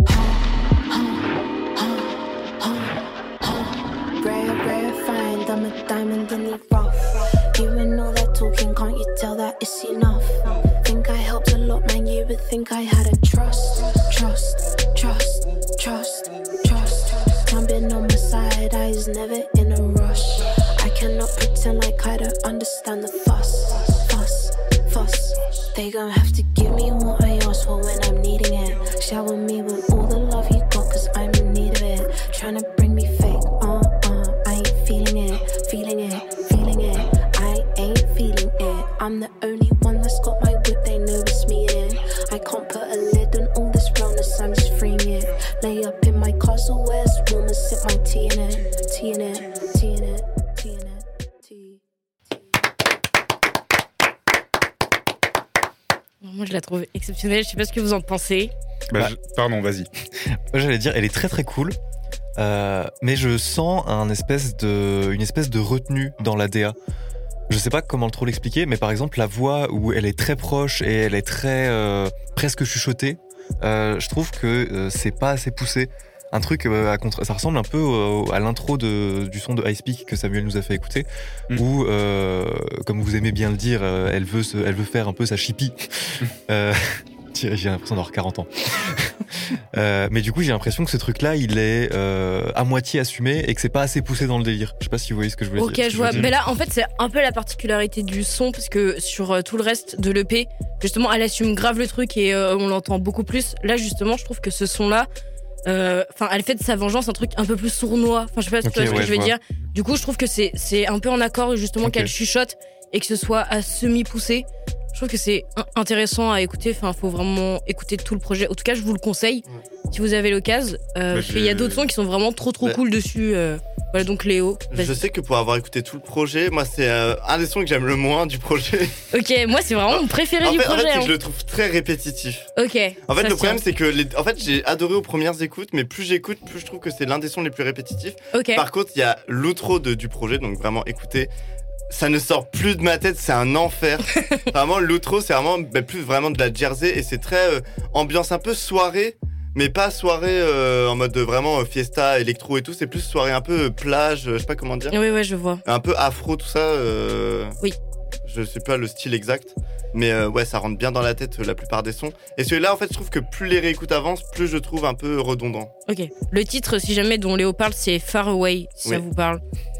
Rare, find I'm a diamond in the rough. Doing all that talking, can't you tell that it's enough? Think I helped a lot, man, you would think I had a trust. Jumping on my side, I was never in a rush. I cannot pretend like I don't understand the fuss. They gon' have to give me what I ask for when I'm needing it. Shower me with all the love you got, cause I'm in need of it. Tryna bring me fake, I ain't feeling it. I ain't feeling it. I'm the only one that's got my whip, they know it's me in it. I can't put a lid on all this realness, I'm just freeing it. Lay up in my castle where it's warm and sip my tea in it. Tea in it, tea in it, tea in it, tea. Moi, je la trouve exceptionnelle. Je sais pas ce que vous en pensez. Pardon, vas-y. Moi, j'allais dire, elle est très très cool. Mais je sens une espèce de retenue dans la DA. Je sais pas comment trop l'expliquer, mais par exemple, la voix où elle est très proche et elle est très presque chuchotée, je trouve que c'est pas assez poussé. Un truc, ça ressemble un peu à l'intro du son de Ice Peak que Samuel nous a fait écouter, où, comme vous aimez bien le dire, elle veut faire un peu sa chippie. J'ai l'impression d'avoir 40 ans. Mais du coup, j'ai l'impression que ce truc-là, il est à moitié assumé et que c'est pas assez poussé dans le délire. Je sais pas si vous voyez ce que je voulais dire. Ok, je vois. Mais là, en fait, c'est un peu la particularité du son, parce que sur tout le reste de l'EP, justement, elle assume grave le truc et on l'entend beaucoup plus. Là, justement, je trouve que ce son-là, elle fait de sa vengeance un truc un peu plus sournois. Enfin, je sais pas si tu vois ce que je veux dire. Du coup, je trouve que c'est un peu en accord, justement, qu'elle chuchote et que ce soit à semi-poussé. Je trouve que c'est intéressant à écouter. Enfin, faut vraiment écouter tout le projet. En tout cas, je vous le conseille si vous avez l'occasion. Il y a d'autres sons qui sont vraiment trop cool dessus. Voilà, donc Léo. Je sais que pour avoir écouté tout le projet, moi, c'est un des sons que j'aime le moins du projet. Ok, moi, c'est vraiment mon préféré du projet. En fait, je le trouve très répétitif. Ok. En fait, le problème, c'est que j'ai adoré aux premières écoutes, mais plus j'écoute, plus je trouve que c'est l'un des sons les plus répétitifs. Ok. Par contre, il y a l'outro du projet, donc vraiment écoutez. Ça ne sort plus de ma tête, c'est un enfer. Vraiment, l'outro, c'est vraiment plus vraiment de la Jersey et c'est très ambiance un peu soirée, mais pas soirée en mode vraiment fiesta, électro et tout. C'est plus soirée un peu plage, je sais pas comment dire. Oui, je vois. Un peu afro, tout ça. Oui. Je sais pas le style exact, mais ça rentre bien dans la tête la plupart des sons. Et celui-là, en fait, je trouve que plus les réécoutes avancent, plus je trouve un peu redondant. Ok. Le titre, si jamais dont Léo parle, c'est Far Away, si ça vous parle.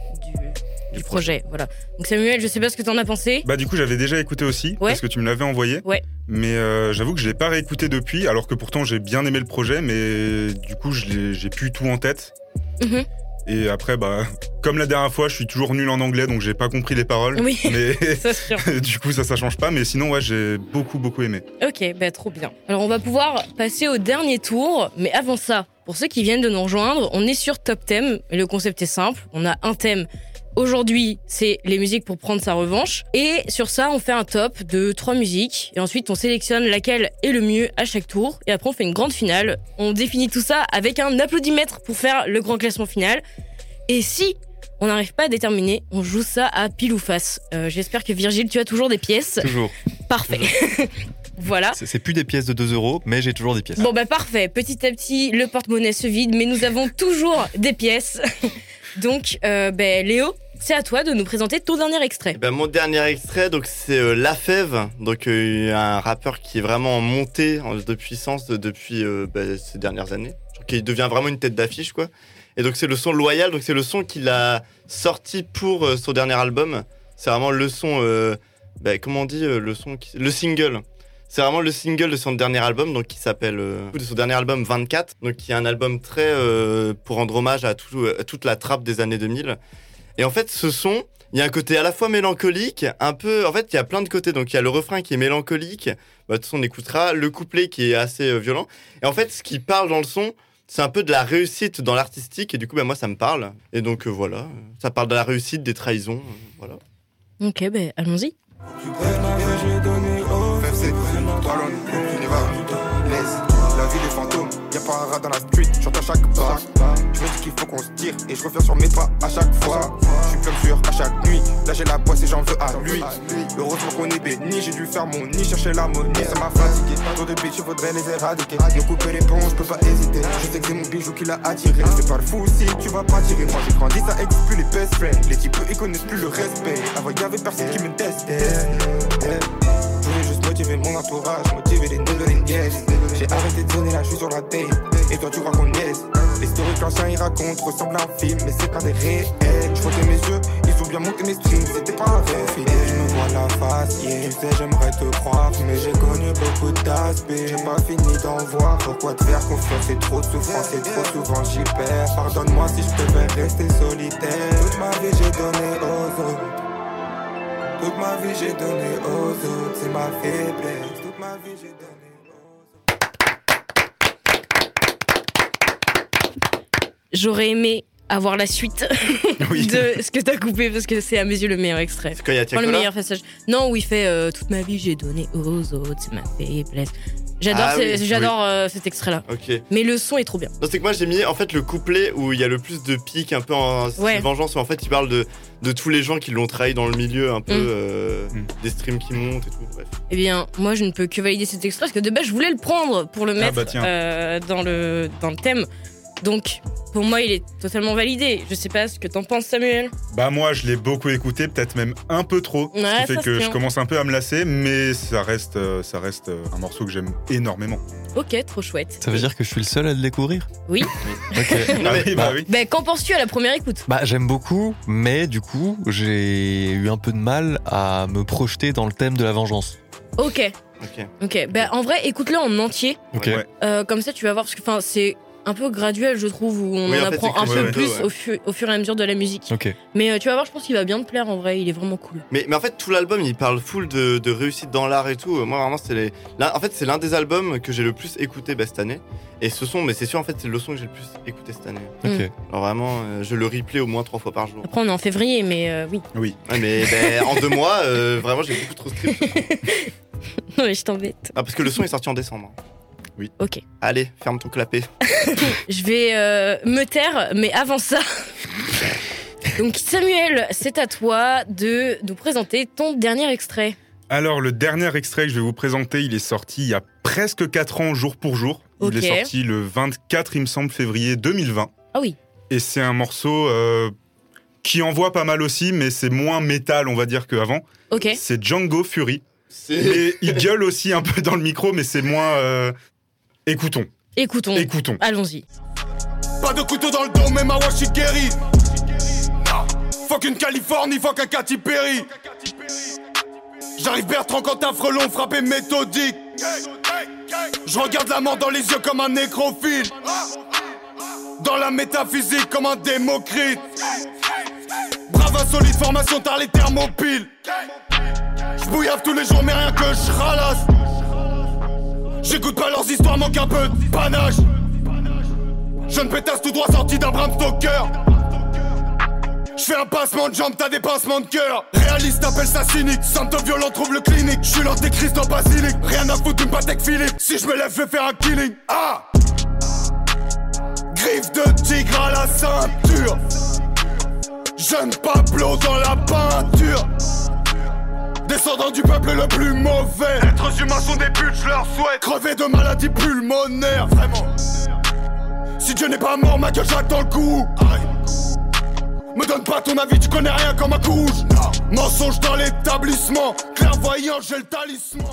Du projet, voilà. Donc Samuel, je sais pas ce que t'en as pensé. Du coup, j'avais déjà écouté aussi, parce que tu me l'avais envoyé. Ouais. Mais j'avoue que je l'ai pas réécouté depuis, alors que pourtant j'ai bien aimé le projet, mais du coup, j'ai plus tout en tête. Mm-hmm. Et après, comme la dernière fois, je suis toujours nul en anglais, donc j'ai pas compris les paroles. Oui, mais c'est sûr. Du coup, ça change pas, mais sinon, j'ai beaucoup aimé. Ok, trop bien. Alors, on va pouvoir passer au dernier tour, mais avant ça, pour ceux qui viennent de nous rejoindre, on est sur Top Thème, et le concept est simple, on a un thème. Aujourd'hui, c'est les musiques pour prendre sa revanche. Et sur ça, on fait un top de 3 musiques. Et ensuite, on sélectionne laquelle est le mieux à chaque tour. Et après, on fait une grande finale. On définit tout ça avec un applaudimètre pour faire le grand classement final. Et si on n'arrive pas à déterminer, on joue ça à pile ou face. J'espère que Virgile, tu as toujours des pièces. Toujours. Parfait. Voilà. C'est plus des pièces de 2 €, mais j'ai toujours des pièces. Bon, parfait. Petit à petit, le porte-monnaie se vide, mais nous avons toujours des pièces. Donc, Léo, c'est à toi de nous présenter ton dernier extrait. Mon dernier extrait, donc c'est La Fève, donc un rappeur qui est vraiment monté de puissance depuis ces dernières années, qui devient vraiment une tête d'affiche, quoi. Et donc c'est le son Loyal, donc c'est le son qu'il a sorti pour son dernier album. C'est vraiment le son, comment on dit, le single. C'est vraiment le single de son dernier album, donc qui s'appelle de son dernier album 24, donc qui est un album très pour rendre hommage à toute la trappe des années 2000. Et en fait, ce son, il y a un côté à la fois mélancolique, un peu. En fait, il y a plein de côtés. Donc, il y a le refrain qui est mélancolique. De toute façon, on écoutera. Le couplet qui est assez violent. Et en fait, ce qui parle dans le son, c'est un peu de la réussite dans l'artistique. Et du coup, moi, ça me parle. Et donc, voilà. Ça parle de la réussite, des trahisons. Voilà. Ok, allons-y. La vie des fantômes, y'a pas un rat dans la street, j'entends chaque pas. Je me dis qu'il faut qu'on se tire et je reviens sur mes pas à chaque fois. Je suis comme sûr à chaque nuit. Là j'ai la poisse et j'en veux à lui. Heureusement qu'on est béni, j'ai dû faire mon nid, chercher l'harmonie, ça m'a fatigué. Trop de bitch, il faudrait les éradiquer. Me couper les ponts, je peux pas hésiter. Je sais que c'est mon bijou qui l'a attiré. C'est pas le fou si tu vas pas tirer. Moi j'ai grandi, ça existe plus les best friends. Les types ils connaissent plus le respect. Avant y'avait personne qui me testait. Je voulais juste motiver mon entourage, motiver les nègres, les niaises. J'ai arrêté de donner là, je suis sur la tape. Et toi tu crois qu'on niaise. Les stories qu'anciens ils racontent ressemblent à un film, mais c'est pas des réels. Je frottais mes yeux, ils ont bien monté mes strings, c'était pas un rêve. Je me vois la face, yeah. Tu sais j'aimerais te croire, mais j'ai connu beaucoup d'aspects. J'ai pas fini d'en voir, pourquoi te faire confiance? C'est trop de souffrance, et trop souvent j'y perds. Pardonne-moi si je devais rester solitaire. Toute ma vie j'ai donné aux autres. Toute ma vie j'ai donné aux autres, c'est ma faiblesse. Toute ma vie j'ai donné. J'aurais aimé avoir la suite de ce que t'as coupé parce que c'est à mes yeux le meilleur extrait. C'est quand il y a Enfin, le meilleur passage. Non, où il fait toute ma vie j'ai donné aux autres, c'est ma faiblesse. J'adore cet extrait-là. Ok. Mais le son est trop bien. Non, c'est que moi j'ai mis en fait le couplet où il y a le plus de pics un peu en vengeance, où en fait il parle de tous les gens qui l'ont trahi dans le milieu, un peu des streams qui montent et tout. Bref. Eh bien, moi je ne peux que valider cet extrait parce que de base je voulais le prendre pour le mettre dans le thème. Donc, pour moi, il est totalement validé. Je sais pas ce que t'en penses, Samuel. Bah moi, je l'ai beaucoup écouté, peut-être même un peu trop, ouais, ce qui fait que je commence un peu à me lasser, mais ça reste un morceau que j'aime énormément. Ok, trop chouette. Ça veut dire que je suis le seul à le découvrir? Oui. Ok. Bah, qu'en penses-tu à la première écoute? Bah, j'aime beaucoup, mais du coup, j'ai eu un peu de mal à me projeter dans le thème de la vengeance. Ok. Bah, en vrai, écoute-le en entier. Ok. Comme ça, tu vas voir, parce que c'est un peu graduel, je trouve, où on en apprend un peu plus au fur et à mesure de la musique. Okay. Mais tu vas voir, je pense qu'il va bien te plaire en vrai, il est vraiment cool. Mais en fait, tout l'album, il parle full de réussite dans l'art et tout. Moi, vraiment, c'est l'un des albums que j'ai le plus écouté cette année. Et ce son, mais c'est sûr, en fait, c'est le son que j'ai le plus écouté cette année. Okay. Alors vraiment, je le replay au moins 3 fois par jour. Après, on est en février, mais oui. Oui. Ouais, mais en 2 mois, vraiment, j'ai beaucoup trop strip. Non, mais je t'embête. Ah, parce que le son est sorti en décembre. Oui. Ok. Allez, ferme ton clapet. Je vais me taire, mais avant ça. Donc Samuel, c'est à toi de nous présenter ton dernier extrait. Alors, le dernier extrait que je vais vous présenter, il est sorti il y a presque 4 ans, jour pour jour. Il est sorti le 24, il me semble, février 2020. Ah oui. Et c'est un morceau qui envoie pas mal aussi, mais c'est moins métal, on va dire, qu'avant. Ok. C'est Django Fury. Mais il gueule aussi un peu dans le micro, mais c'est moins... Écoutons. Allons-y. Pas de couteau dans le dos, mais ma wash est guérie. Fuck une Californie, fuck un Katy Perry. J'arrive Bertrand quand un frelon frappé méthodique. Je regarde la mort dans les yeux comme un nécrophile. Dans la métaphysique comme un démocrite. Brave insolite, formation tard les thermopiles. J'bouillave tous les jours mais rien que je ralasse. J'écoute pas leurs histoires, manque un peu de panache. Je ne pétasse tout droit sorti d'un Bram Stoker. J'fais un passement de jambes, t'as des pincements de cœur. Réaliste, appelle ça cynique. Santo violent, trouve le clinique. J'suis l'antéchrist en basilique. Rien à foutre d'une Patek Philippe. Si je me lève, je vais faire un killing. Ah! Griffe de tigre à la ceinture. Jeune Pablo dans la peinture. Descendant du peuple le plus mauvais. Êtres humains sont des putes, je leur souhaite. Crever de maladies pulmonaires. Vraiment. Si Dieu n'est pas mort, ma gueule, j'attends le coup. Me donne pas ton avis, tu connais rien comme un couche. Mensonge dans l'établissement. Clairvoyant, j'ai le talisman.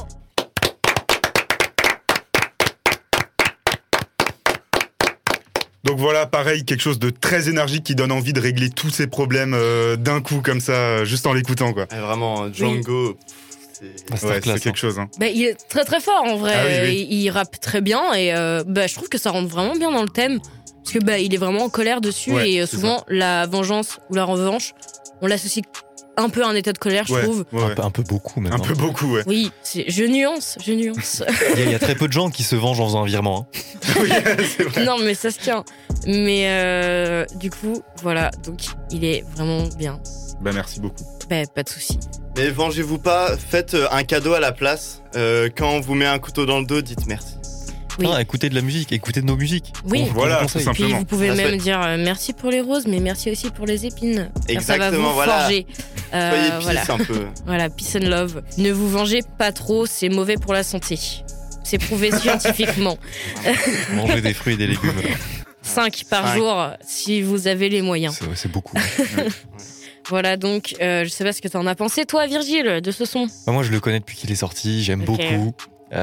Donc voilà, pareil, quelque chose de très énergique qui donne envie de régler tous ces problèmes d'un coup comme ça, juste en l'écoutant, quoi. Vraiment, Django, c'est quelque chose. Hein. Bah, il est très très fort en vrai, Ah, oui. Il rappe très bien et je trouve que ça rentre vraiment bien dans le thème. Parce que il est vraiment en colère dessus et souvent la vengeance ou la revanche, on l'associe un peu à un état de colère, je trouve. Un peu beaucoup même. Un peu beaucoup, ouais. Oui, je nuance. Il y a très peu de gens qui se vengent en faisant un virement. Hein. Oui, c'est vrai. Non, mais ça se tient. Mais du coup, voilà, donc il est vraiment bien. Bah merci beaucoup. Bah pas de souci. Mais vengez-vous pas, faites un cadeau à la place. Quand on vous met un couteau dans le dos, dites merci. Oui. Non, écoutez de la musique, écoutez de nos musiques. Oui. On vous Voilà, conseille. tout Puis simplement. vous pouvez Ça même soit- dire merci pour les roses, mais merci aussi pour les épines. Car ça va Exactement, vous voilà. forger. Soyez voilà. peace un peu. Voilà, peace and love. Ne vous vengez pas trop, c'est mauvais pour la santé. C'est prouvé scientifiquement. Mangez des fruits et des légumes. 5 par 5. jour si vous avez les moyens. C'est beaucoup. Voilà, donc je sais pas ce que t'en as pensé, toi, Virgile, de ce son. Moi, je le connais depuis qu'il est sorti, j'aime Ok. beaucoup.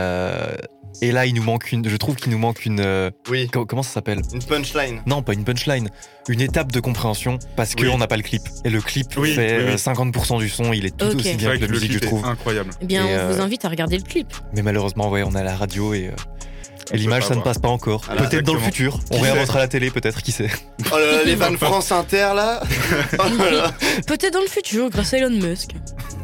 Et là, je trouve qu'il nous manque une. Oui, Comment ça s'appelle? une punchline. Non, pas une punchline, une étape de compréhension parce Oui. qu'on n'a pas le clip. Et le clip Oui, fait oui, oui. 50% du son, il est tout Ok. aussi C'est bien vrai que la le musique, je clip est trouve. incroyable. Eh bien, Et, on vous invite à regarder le clip. Mais malheureusement, ouais, on est à la radio et On l'image, peut ça pas ne passe pas encore. Voilà, Peut-être dans le exactement. futur. On Qui réinventera sait la télé, peut-être, qui sait. Oh là là, les fans France Inter là. Oh là là. Peut-être dans le futur, grâce à Elon Musk.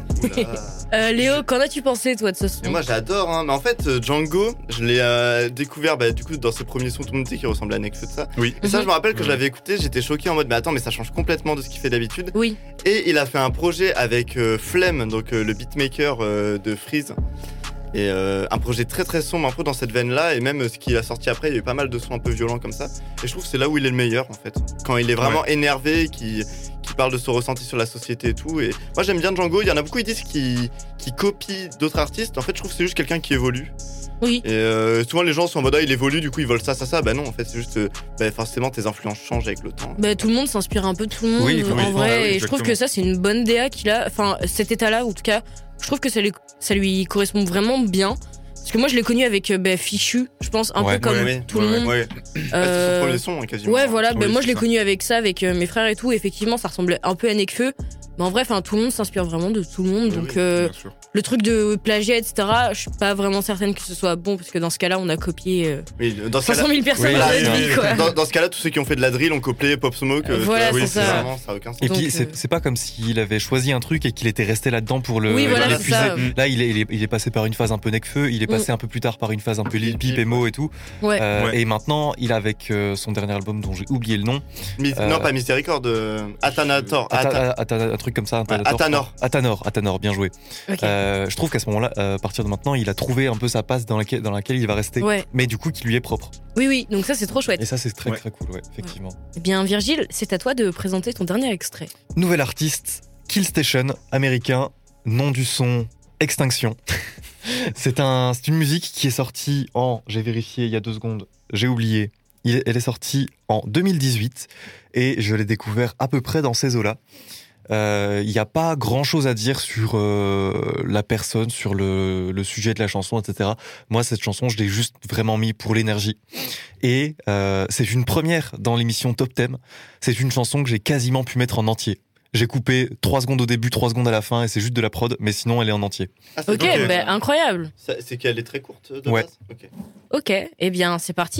Oula. Léo, qu'en as-tu pensé, toi, de ce son? Mais moi j'adore, hein. Mais en fait, Django, je l'ai découvert du coup dans ses premiers sons tout le monde dit qui ressemblait à Nekfeu de ça. Oui. Et ça, Mhm. je me rappelle que je Ouais. l'avais écouté, j'étais choqué en mode, mais attends, mais ça change complètement de ce qu'il fait d'habitude. Oui. Et il a fait un projet avec Flemme, donc le beatmaker de Freeze. Et un projet très très sombre, un peu dans cette veine-là. Et même ce qu'il a sorti après, il y a eu pas mal de sons un peu violents comme ça. Et je trouve que c'est là où il est le meilleur en fait. Quand il est vraiment énervé, qui parle de son ressenti sur la société et tout. Et moi j'aime bien Django, il y en a beaucoup, ils disent qu'il copie d'autres artistes. En fait, je trouve que c'est juste quelqu'un qui évolue. Oui. Et souvent les gens sont en mode il évolue, du coup ils veulent ça. Bah non, en fait, c'est juste forcément tes influences changent avec le temps. Bah, tout le monde s'inspire un peu de tout le monde, Oui, en oui. vrai. Ah oui, et je trouve exactement. que ça, c'est une bonne DA qu'il a. Enfin, cet état-là, en tout cas, je trouve que ça lui correspond vraiment bien. Parce que moi, je l'ai connu avec Fichu, je pense, un Ouais, peu comme ouais, tout le monde. Ouais. C'est Euh, son premier son, hein, quasiment. Ouais, voilà. Oui, Moi, je l'ai c'est ça. connu avec ça, avec mes frères et tout. Effectivement, ça ressemblait un peu à Nekfeu. Mais en vrai, tout le monde s'inspire vraiment de tout le monde. Oui, Donc, oui, Bien sûr. le truc de plagiat, etc., je suis pas vraiment certaine que ce soit bon. Parce que dans ce cas-là, on a copié Oui, dans ce 500 cas-là, 000 personnes Oui, dans voilà, notre vie, quoi. dans ce cas-là, tous ceux qui ont fait de la drill ont copié Pop Smoke. Voilà, tu vois, c'est ça. Vraiment, ça a aucun sens. Et Donc, puis, c'est pas comme s'il avait choisi un truc et qu'il était resté là-dedans pour Oui, voilà, l'épuiser. c'est ça. Là, il est passé par une phase un peu Nekfeu, il est passé un peu plus tard par une phase un peu Lil Peep, Emo et tout. Ouais. Ouais. Et maintenant, il a avec son dernier album dont j'ai oublié le nom. Non, pas Miséricorde, Atanator. Un truc comme ça. Atanor, bien joué. Ok. Je trouve qu'à ce moment-là, à partir de maintenant, il a trouvé un peu sa passe dans laquelle il va rester. Ouais. Mais du coup, qui lui est propre. Oui, donc ça, c'est trop chouette. Et ça, c'est très Ouais. très cool, ouais, effectivement. Eh bien, Virgile, c'est à toi de présenter ton dernier extrait. Nouvel artiste, Kill Station, américain, nom du son, Extinction. C'est une musique qui est sortie j'ai vérifié il y a 2 secondes, j'ai oublié. Elle est sortie en 2018 et je l'ai découvert à peu près dans ces eaux-là. Il n'y a pas grand-chose à dire sur la personne, sur le sujet de la chanson, etc. Moi, cette chanson, je l'ai juste vraiment mis pour l'énergie. Et c'est une première dans l'émission Top Theme. C'est une chanson que j'ai quasiment pu mettre en entier. J'ai coupé 3 secondes au début, 3 secondes à la fin, et c'est juste de la prod, mais sinon, elle est en entier. Ah, c'est Ok, bon. incroyable. C'est qu'elle est très courte de Ouais. base. Ok. Ok, eh bien, c'est parti.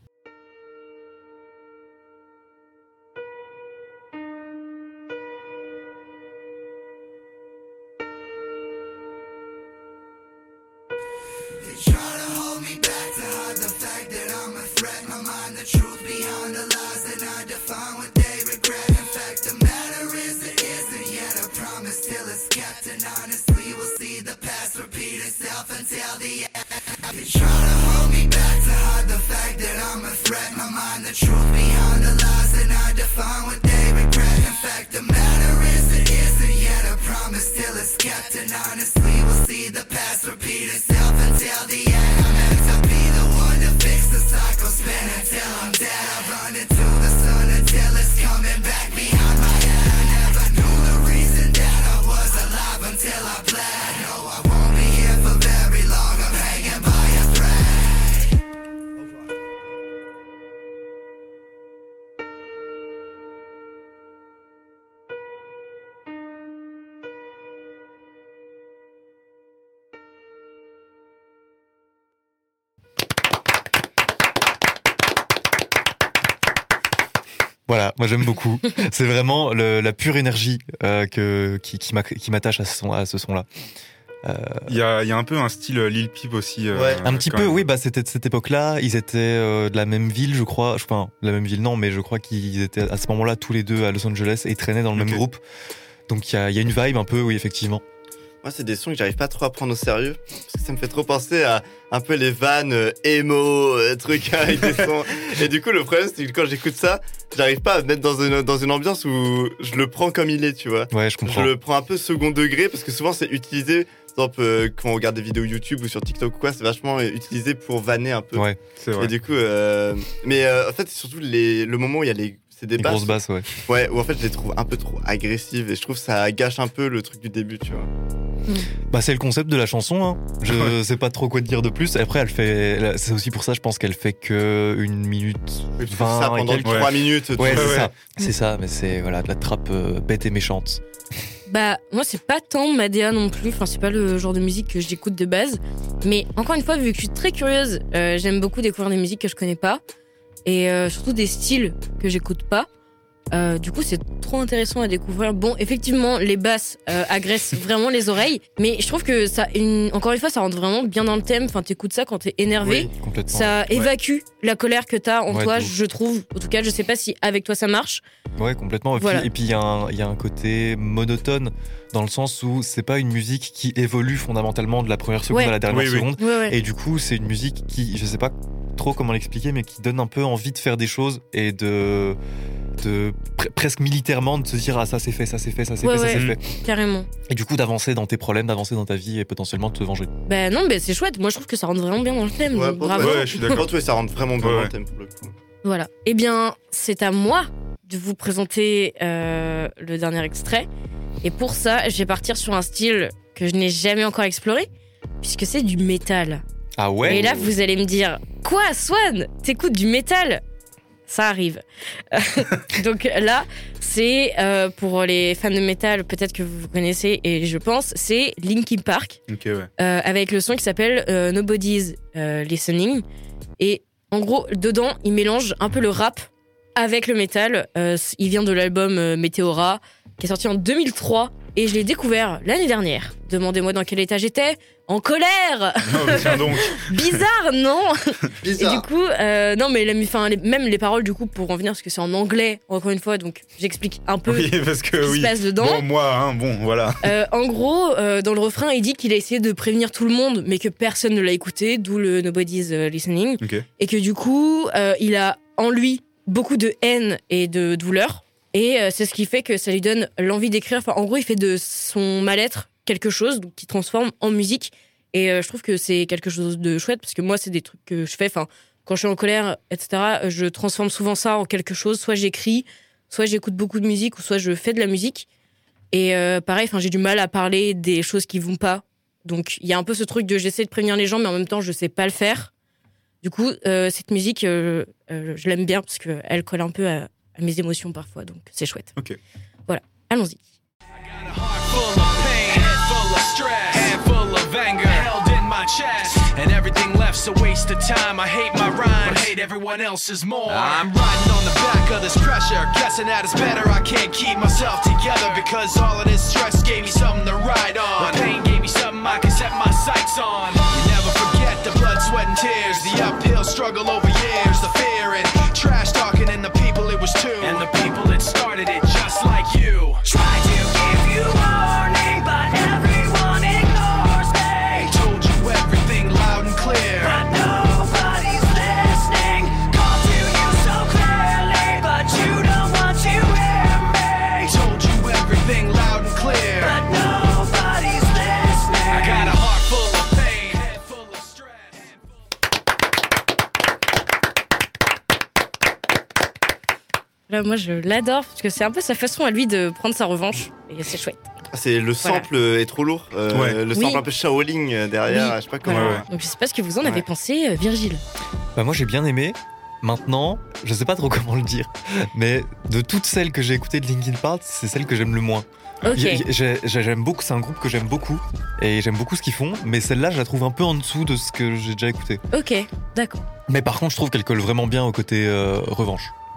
Voilà, moi j'aime beaucoup. C'est vraiment la pure énergie qui m'attache à ce son-là. Il y a un peu un style Lil Peep aussi. Un petit quand peu, même. oui, c'était de cette époque-là. Ils étaient de la même ville, je crois. Enfin, la même ville, non, mais je crois qu'ils étaient à ce moment-là tous les deux à Los Angeles et ils traînaient dans le même Ok. groupe. Donc il y a une vibe un peu, oui, effectivement. Moi, c'est des sons que j'arrive pas trop à prendre au sérieux. Parce que ça me fait trop penser à un peu les vannes emo, trucs avec des sons. Et du coup, le problème, c'est que quand j'écoute ça, j'arrive pas à me mettre dans une ambiance où je le prends comme il est, tu vois. Ouais, je comprends. Je le prends un peu second degré parce que souvent, c'est utilisé. Par exemple, quand on regarde des vidéos YouTube ou sur TikTok ou quoi, c'est vachement utilisé pour vanner un peu. Ouais, c'est vrai. Et du coup, en fait, c'est surtout le moment où il y a c'est des basses. grosses basses, ouais. Ouais, où en fait, je les trouve un peu trop agressives et je trouve que ça gâche un peu le truc du début, tu vois. Bah, c'est le concept de la chanson, hein. Je sais pas trop quoi te dire de plus. Après, c'est aussi pour ça, je pense qu'elle fait que 1 minute 20. Ça pendant 3 minutes. Ouais, c'est ça, mais c'est de la trappe bête et méchante. Bah, moi, c'est pas tant Madea non plus. Enfin, c'est pas le genre de musique que j'écoute de base. Mais encore une fois, vu que je suis très curieuse, j'aime beaucoup découvrir des musiques que je connais pas. Et surtout des styles que j'écoute pas. Du coup, c'est trop intéressant à découvrir. Bon, effectivement, les basses agressent vraiment les oreilles, mais je trouve que ça, encore une fois, ça rentre vraiment bien dans le thème. Enfin, t'écoutes ça quand t'es énervé, oui, complètement. Ça évacue la colère que t'as en toi, tout. je trouve. En tout cas, je sais pas si avec toi ça marche. Ouais, complètement. Et puis il y a un côté monotone dans le sens où c'est pas une musique qui évolue fondamentalement de la première seconde à la dernière seconde. Ouais. Et du coup, c'est une musique qui, je sais pas trop comment l'expliquer, mais qui donne un peu envie de faire des choses et de presque militairement de se dire ah ça c'est fait, ça c'est fait, ça c'est fait, ça c'est fait. Carrément. Et du coup d'avancer dans tes problèmes, d'avancer dans ta vie et potentiellement de te venger. Bah non, mais c'est chouette. Moi je trouve que ça rentre vraiment bien dans le thème. Ouais, donc bravo. je suis d'accord. Ça rentre vraiment bien dans le thème pour le coup. Voilà. Eh bien, c'est à moi de vous présenter le dernier extrait. Et pour ça, je vais partir sur un style que je n'ai jamais encore exploré, puisque c'est du métal. Ah ouais. Et là, vous allez me dire, quoi, Swan, t'écoutes du métal ? Ça arrive. Donc là, c'est pour les fans de métal, peut-être que vous connaissez, et je pense, c'est Linkin Park, avec le son qui s'appelle Nobody's Listening. Et en gros, dedans, il mélange un peu le rap avec le métal. Il vient de l'album Meteora, qui est sorti en 2003, et je l'ai découvert l'année dernière. Demandez-moi dans quel état j'étais. En colère. Tiens donc. Bizarre, non? Bizarre. Et du coup, non, mais même les paroles, du coup, pour en venir, parce que c'est en anglais, encore une fois, donc j'explique un peu parce que, ce qui se passe dedans. Bon, moi, voilà. En gros, dans le refrain, il dit qu'il a essayé de prévenir tout le monde, mais que personne ne l'a écouté, d'où le Nobody's Listening. Okay. Et que du coup, il a en lui beaucoup de haine et de douleur. Et c'est ce qui fait que ça lui donne l'envie d'écrire. Enfin, en gros, il fait de son mal-être quelque chose qui transforme en musique. Et je trouve que c'est quelque chose de chouette, parce que moi, c'est des trucs que je fais. Enfin, quand je suis en colère, etc., je transforme souvent ça en quelque chose. Soit j'écris, soit j'écoute beaucoup de musique, ou soit je fais de la musique. Et pareil, j'ai du mal à parler des choses qui vont pas. Donc, il y a un peu ce truc de j'essaie de prévenir les gens, mais en même temps, je sais pas le faire. Du coup, cette musique, je l'aime bien, parce qu'elle colle un peu à mes émotions parfois, donc c'est chouette. Ok. Voilà, allons-y. And everything left's a waste of time. I hate my rhyme, hate everyone else's more. I'm riding on the back of this pressure, guessing that it's better. I can't keep myself together because all of this stress gave me something to ride on. The pain gave me something I can set my sights on. You never forget the blood, sweat and tears, the uphill struggle over years, the fear and trash talking and the people it was too, and the people that started it just like you. Try to give you warning, but everyone ignores me. Told you everything loud and clear, but nobody's listening. Call to you so clearly, but you don't want to hear me. Told you everything loud and clear, but nobody's listening. I got a heart full of pain, head full of stress. Là, moi, je l'adore, parce que c'est un peu sa façon à lui de prendre sa revanche, et c'est chouette. C'est le sample est trop lourd. Le sample un peu Shaolin derrière, je sais pas comment. Voilà. Donc je sais pas ce que vous en avez pensé, Virgile. Bah moi j'ai bien aimé. Maintenant, je sais pas trop comment le dire, mais de toutes celles que j'ai écoutées de Linkin Park, c'est celle que j'aime le moins. Ok. J'aime beaucoup, c'est un groupe que j'aime beaucoup et j'aime beaucoup ce qu'ils font, mais celle-là je la trouve un peu en dessous de ce que j'ai déjà écouté. Ok, d'accord. Mais par contre, je trouve qu'elle colle vraiment bien au côté revanche.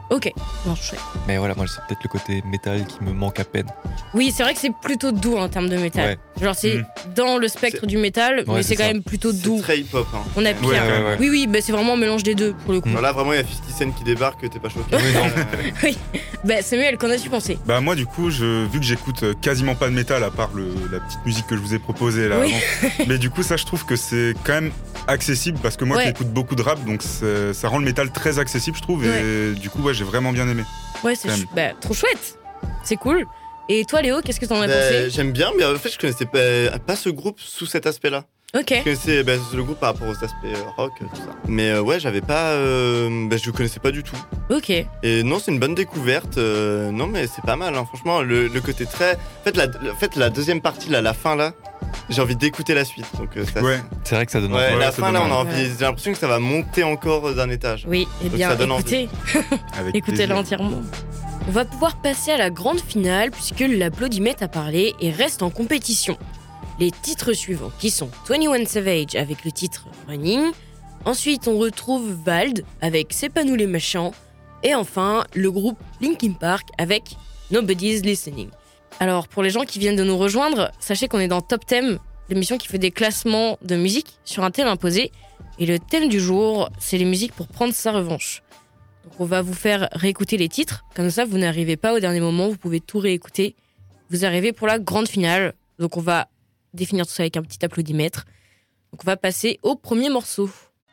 Ok, non, chouette. Mais voilà, moi c'est peut-être le côté métal qui me manque à peine. Oui, c'est vrai que c'est plutôt doux en termes de métal. Genre c'est dans le spectre du métal, mais c'est quand même plutôt doux. C'est très hip-hop. Hein. On a pire. Oui, bah, c'est vraiment un mélange des deux pour le coup. Là vraiment il y a 50 Cent qui débarque, t'es pas choqué. Oui, bah Samuel, qu'en as-tu pensé? Bah moi du coup, vu que j'écoute quasiment pas de métal à part la petite musique que je vous ai proposée là avant. Mais du coup ça je trouve que c'est quand même accessible parce que moi qui écoute beaucoup de rap, donc ça rend le métal très accessible je trouve et du coup j'ai vraiment bien aimé. Ouais, c'est trop chouette. C'est cool. Et toi Léo, qu'est-ce que t'en as pensé? J'aime bien, mais en fait je connaissais pas ce groupe sous cet aspect-là. Ok. Je connaissais le groupe par rapport aux aspects rock, tout ça. Mais j'avais pas. Je connaissais pas du tout. Ok. Et non, c'est une bonne découverte. Non, mais c'est pas mal, hein. Franchement, le côté très. En fait, la deuxième partie, là, la fin, là, j'ai envie d'écouter la suite. Donc, c'est vrai que ça donne envie. La ça fin, donne là, on a envie. envie. J'ai l'impression que ça va monter encore d'un étage. Oui, et donc, bien, ça donne écoutez. Écoutez-la entièrement. On va pouvoir passer à la grande finale puisque l'applaudimètre a parlé et reste en compétition. Les titres suivants qui sont 21 Savage avec le titre Running. Ensuite, on retrouve Vald avec C'est pas nous les méchants. Et enfin, le groupe Linkin Park avec Nobody's Listening. Alors, pour les gens qui viennent de nous rejoindre, sachez qu'on est dans Top Theme, l'émission qui fait des classements de musique sur un thème imposé. Et le thème du jour, c'est les musiques pour prendre sa revanche. Donc, on va vous faire réécouter les titres. Comme ça, vous n'arrivez pas au dernier moment, vous pouvez tout réécouter. Vous arrivez pour la grande finale. Donc, on va définir tout ça avec un petit applaudimètre. Donc on va passer au premier morceau.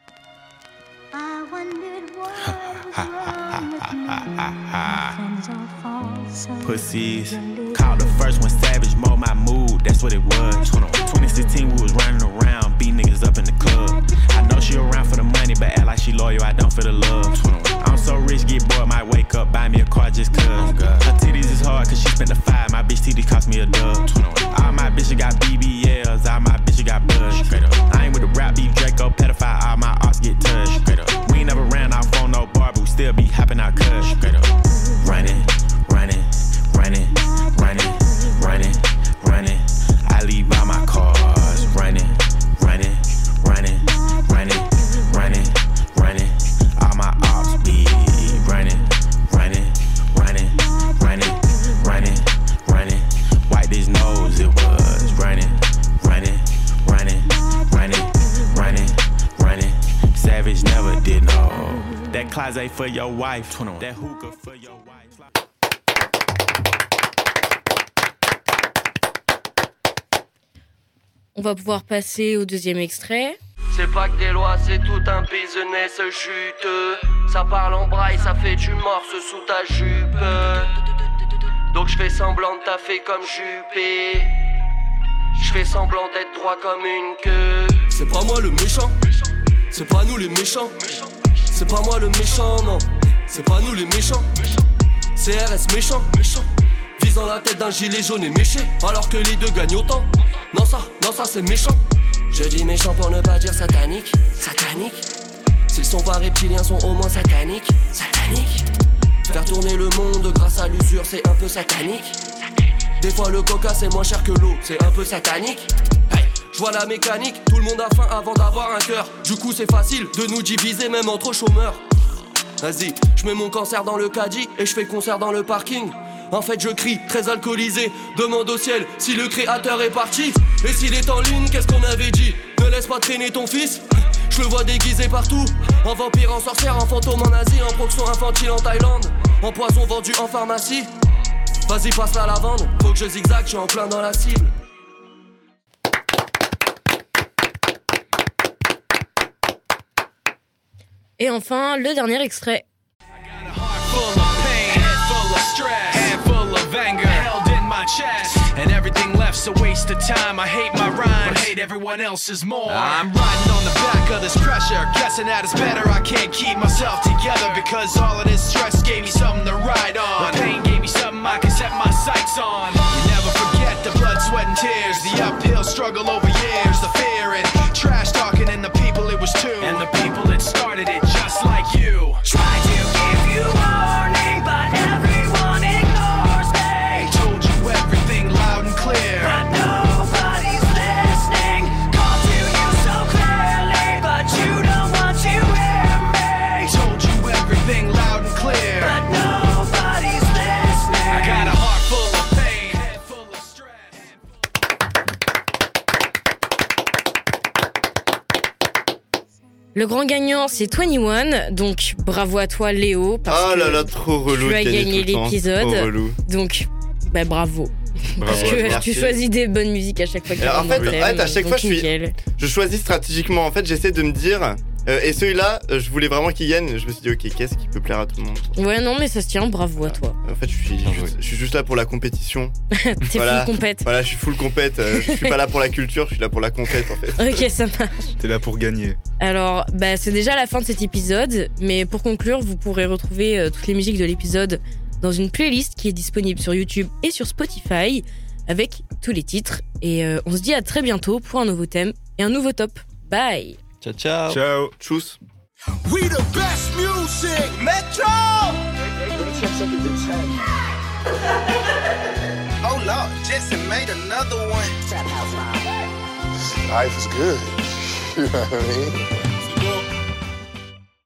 Pussies. Called the first one savage, mold my mood, that's what it was. 2016, we was running around, beat niggas up in the club. I know she around for the money, but act like she loyal, I don't for the love. I'm so rich, get bored, might wake up, buy me a car just cuz. Her titties is hard, cause she spent the 5, my bitch titties cost me a dub. All my bitches got BBLs, all my bitches got buzz. I ain't with the rap beef, Draco, pedophile, all my arts get touched. We ain't never ran off on no bar, but we still be hopping out cuz. Running, running, running, running, running, running. I leave all my cars running, running, running, running, running, running. All my ops be running, running, running, running, running, running. Wipe his nose, it was running, running, running, running, running, running. Savage never did no. That closet for your wife, that hookah for your wife. On va pouvoir passer au deuxième extrait. C'est pas que des lois, c'est tout un business juteux. Ça parle en braille, ça fait du morse sous ta jupe. Donc je fais semblant de taffer comme Juppé. Je fais semblant d'être droit comme une queue. C'est pas moi le méchant, c'est pas nous les méchants. C'est pas moi le méchant, non. C'est pas nous les méchants. CRS méchant, visant la tête d'un gilet jaune et méché. Alors que les deux gagnent autant. Non ça c'est méchant. Je dis méchant pour ne pas dire satanique. Satanique. S'ils sont pas reptiliens, sont au moins sataniques. Satanique. Faire tourner le monde grâce à l'usure, c'est un peu satanique. Des fois le coca c'est moins cher que l'eau, c'est un peu satanique. Hey, je vois la mécanique, tout le monde a faim avant d'avoir un cœur. Du coup c'est facile de nous diviser même entre chômeurs. Vas-y, je mets mon cancer dans le caddie et je fais concert dans le parking. En fait je crie, très alcoolisé, demande au ciel si le créateur est parti. Et s'il est en lune, qu'est-ce qu'on avait dit? Ne laisse pas traîner ton fils. Je le vois déguisé partout, en vampire, en sorcière, en fantôme en Asie, en proxon infantile en Thaïlande, en poison vendu en pharmacie. Vas-y passe la lavande, faut que je zigzague, je suis en plein dans la cible. Et enfin, le dernier extrait. And everything left's a waste of time. I hate my rhyme, hate everyone else's more. I'm riding on the back of this pressure, guessing that it's better. I can't keep myself together because all of this stress gave me something to ride on. The pain gave me something I can set my sights on. You never forget the blood, sweat and tears, the uphill struggle over years, the fear and trash talking and the people it was too, and the people that started it just like you. Try to give you warning, but everyone ignores me. Told you everything loud and clear, but nobody's listening. Call to you so clearly, but you don't want to hear me. Told you everything loud and clear, but Le grand gagnant, c'est 21, donc bravo à toi Léo. Oh là là, trop relou. Tu as gagné tout le temps, l'épisode, trop relou. donc bravo. Parce que Merci. tu choisis des bonnes musiques à chaque fois qu'il y a Alors, en fait, un thème, à chaque donc fois, nickel. je choisis stratégiquement. En fait, j'essaie de me dire. Et celui-là, je voulais vraiment qu'il gagne. Je me suis dit, ok, qu'est-ce qui peut plaire à tout le monde? Ouais, non, mais ça se tient, bravo à toi. En fait, je suis juste là pour la compétition. T'es full compète. Voilà, je suis full compète. Je suis pas là pour la culture, je suis là pour la compète en fait. Ok, ça marche. T'es là pour gagner. Alors, c'est déjà la fin de cet épisode, mais pour conclure, vous pourrez retrouver toutes les musiques de l'épisode dans une playlist qui est disponible sur YouTube et sur Spotify avec tous les titres. Et on se dit à très bientôt pour un nouveau thème et un nouveau top. Bye. Ciao, ciao. Ciao. Tchuss. We the best music, Metro! Oh Lord, Jesse made another one. Life is good. You know what I mean?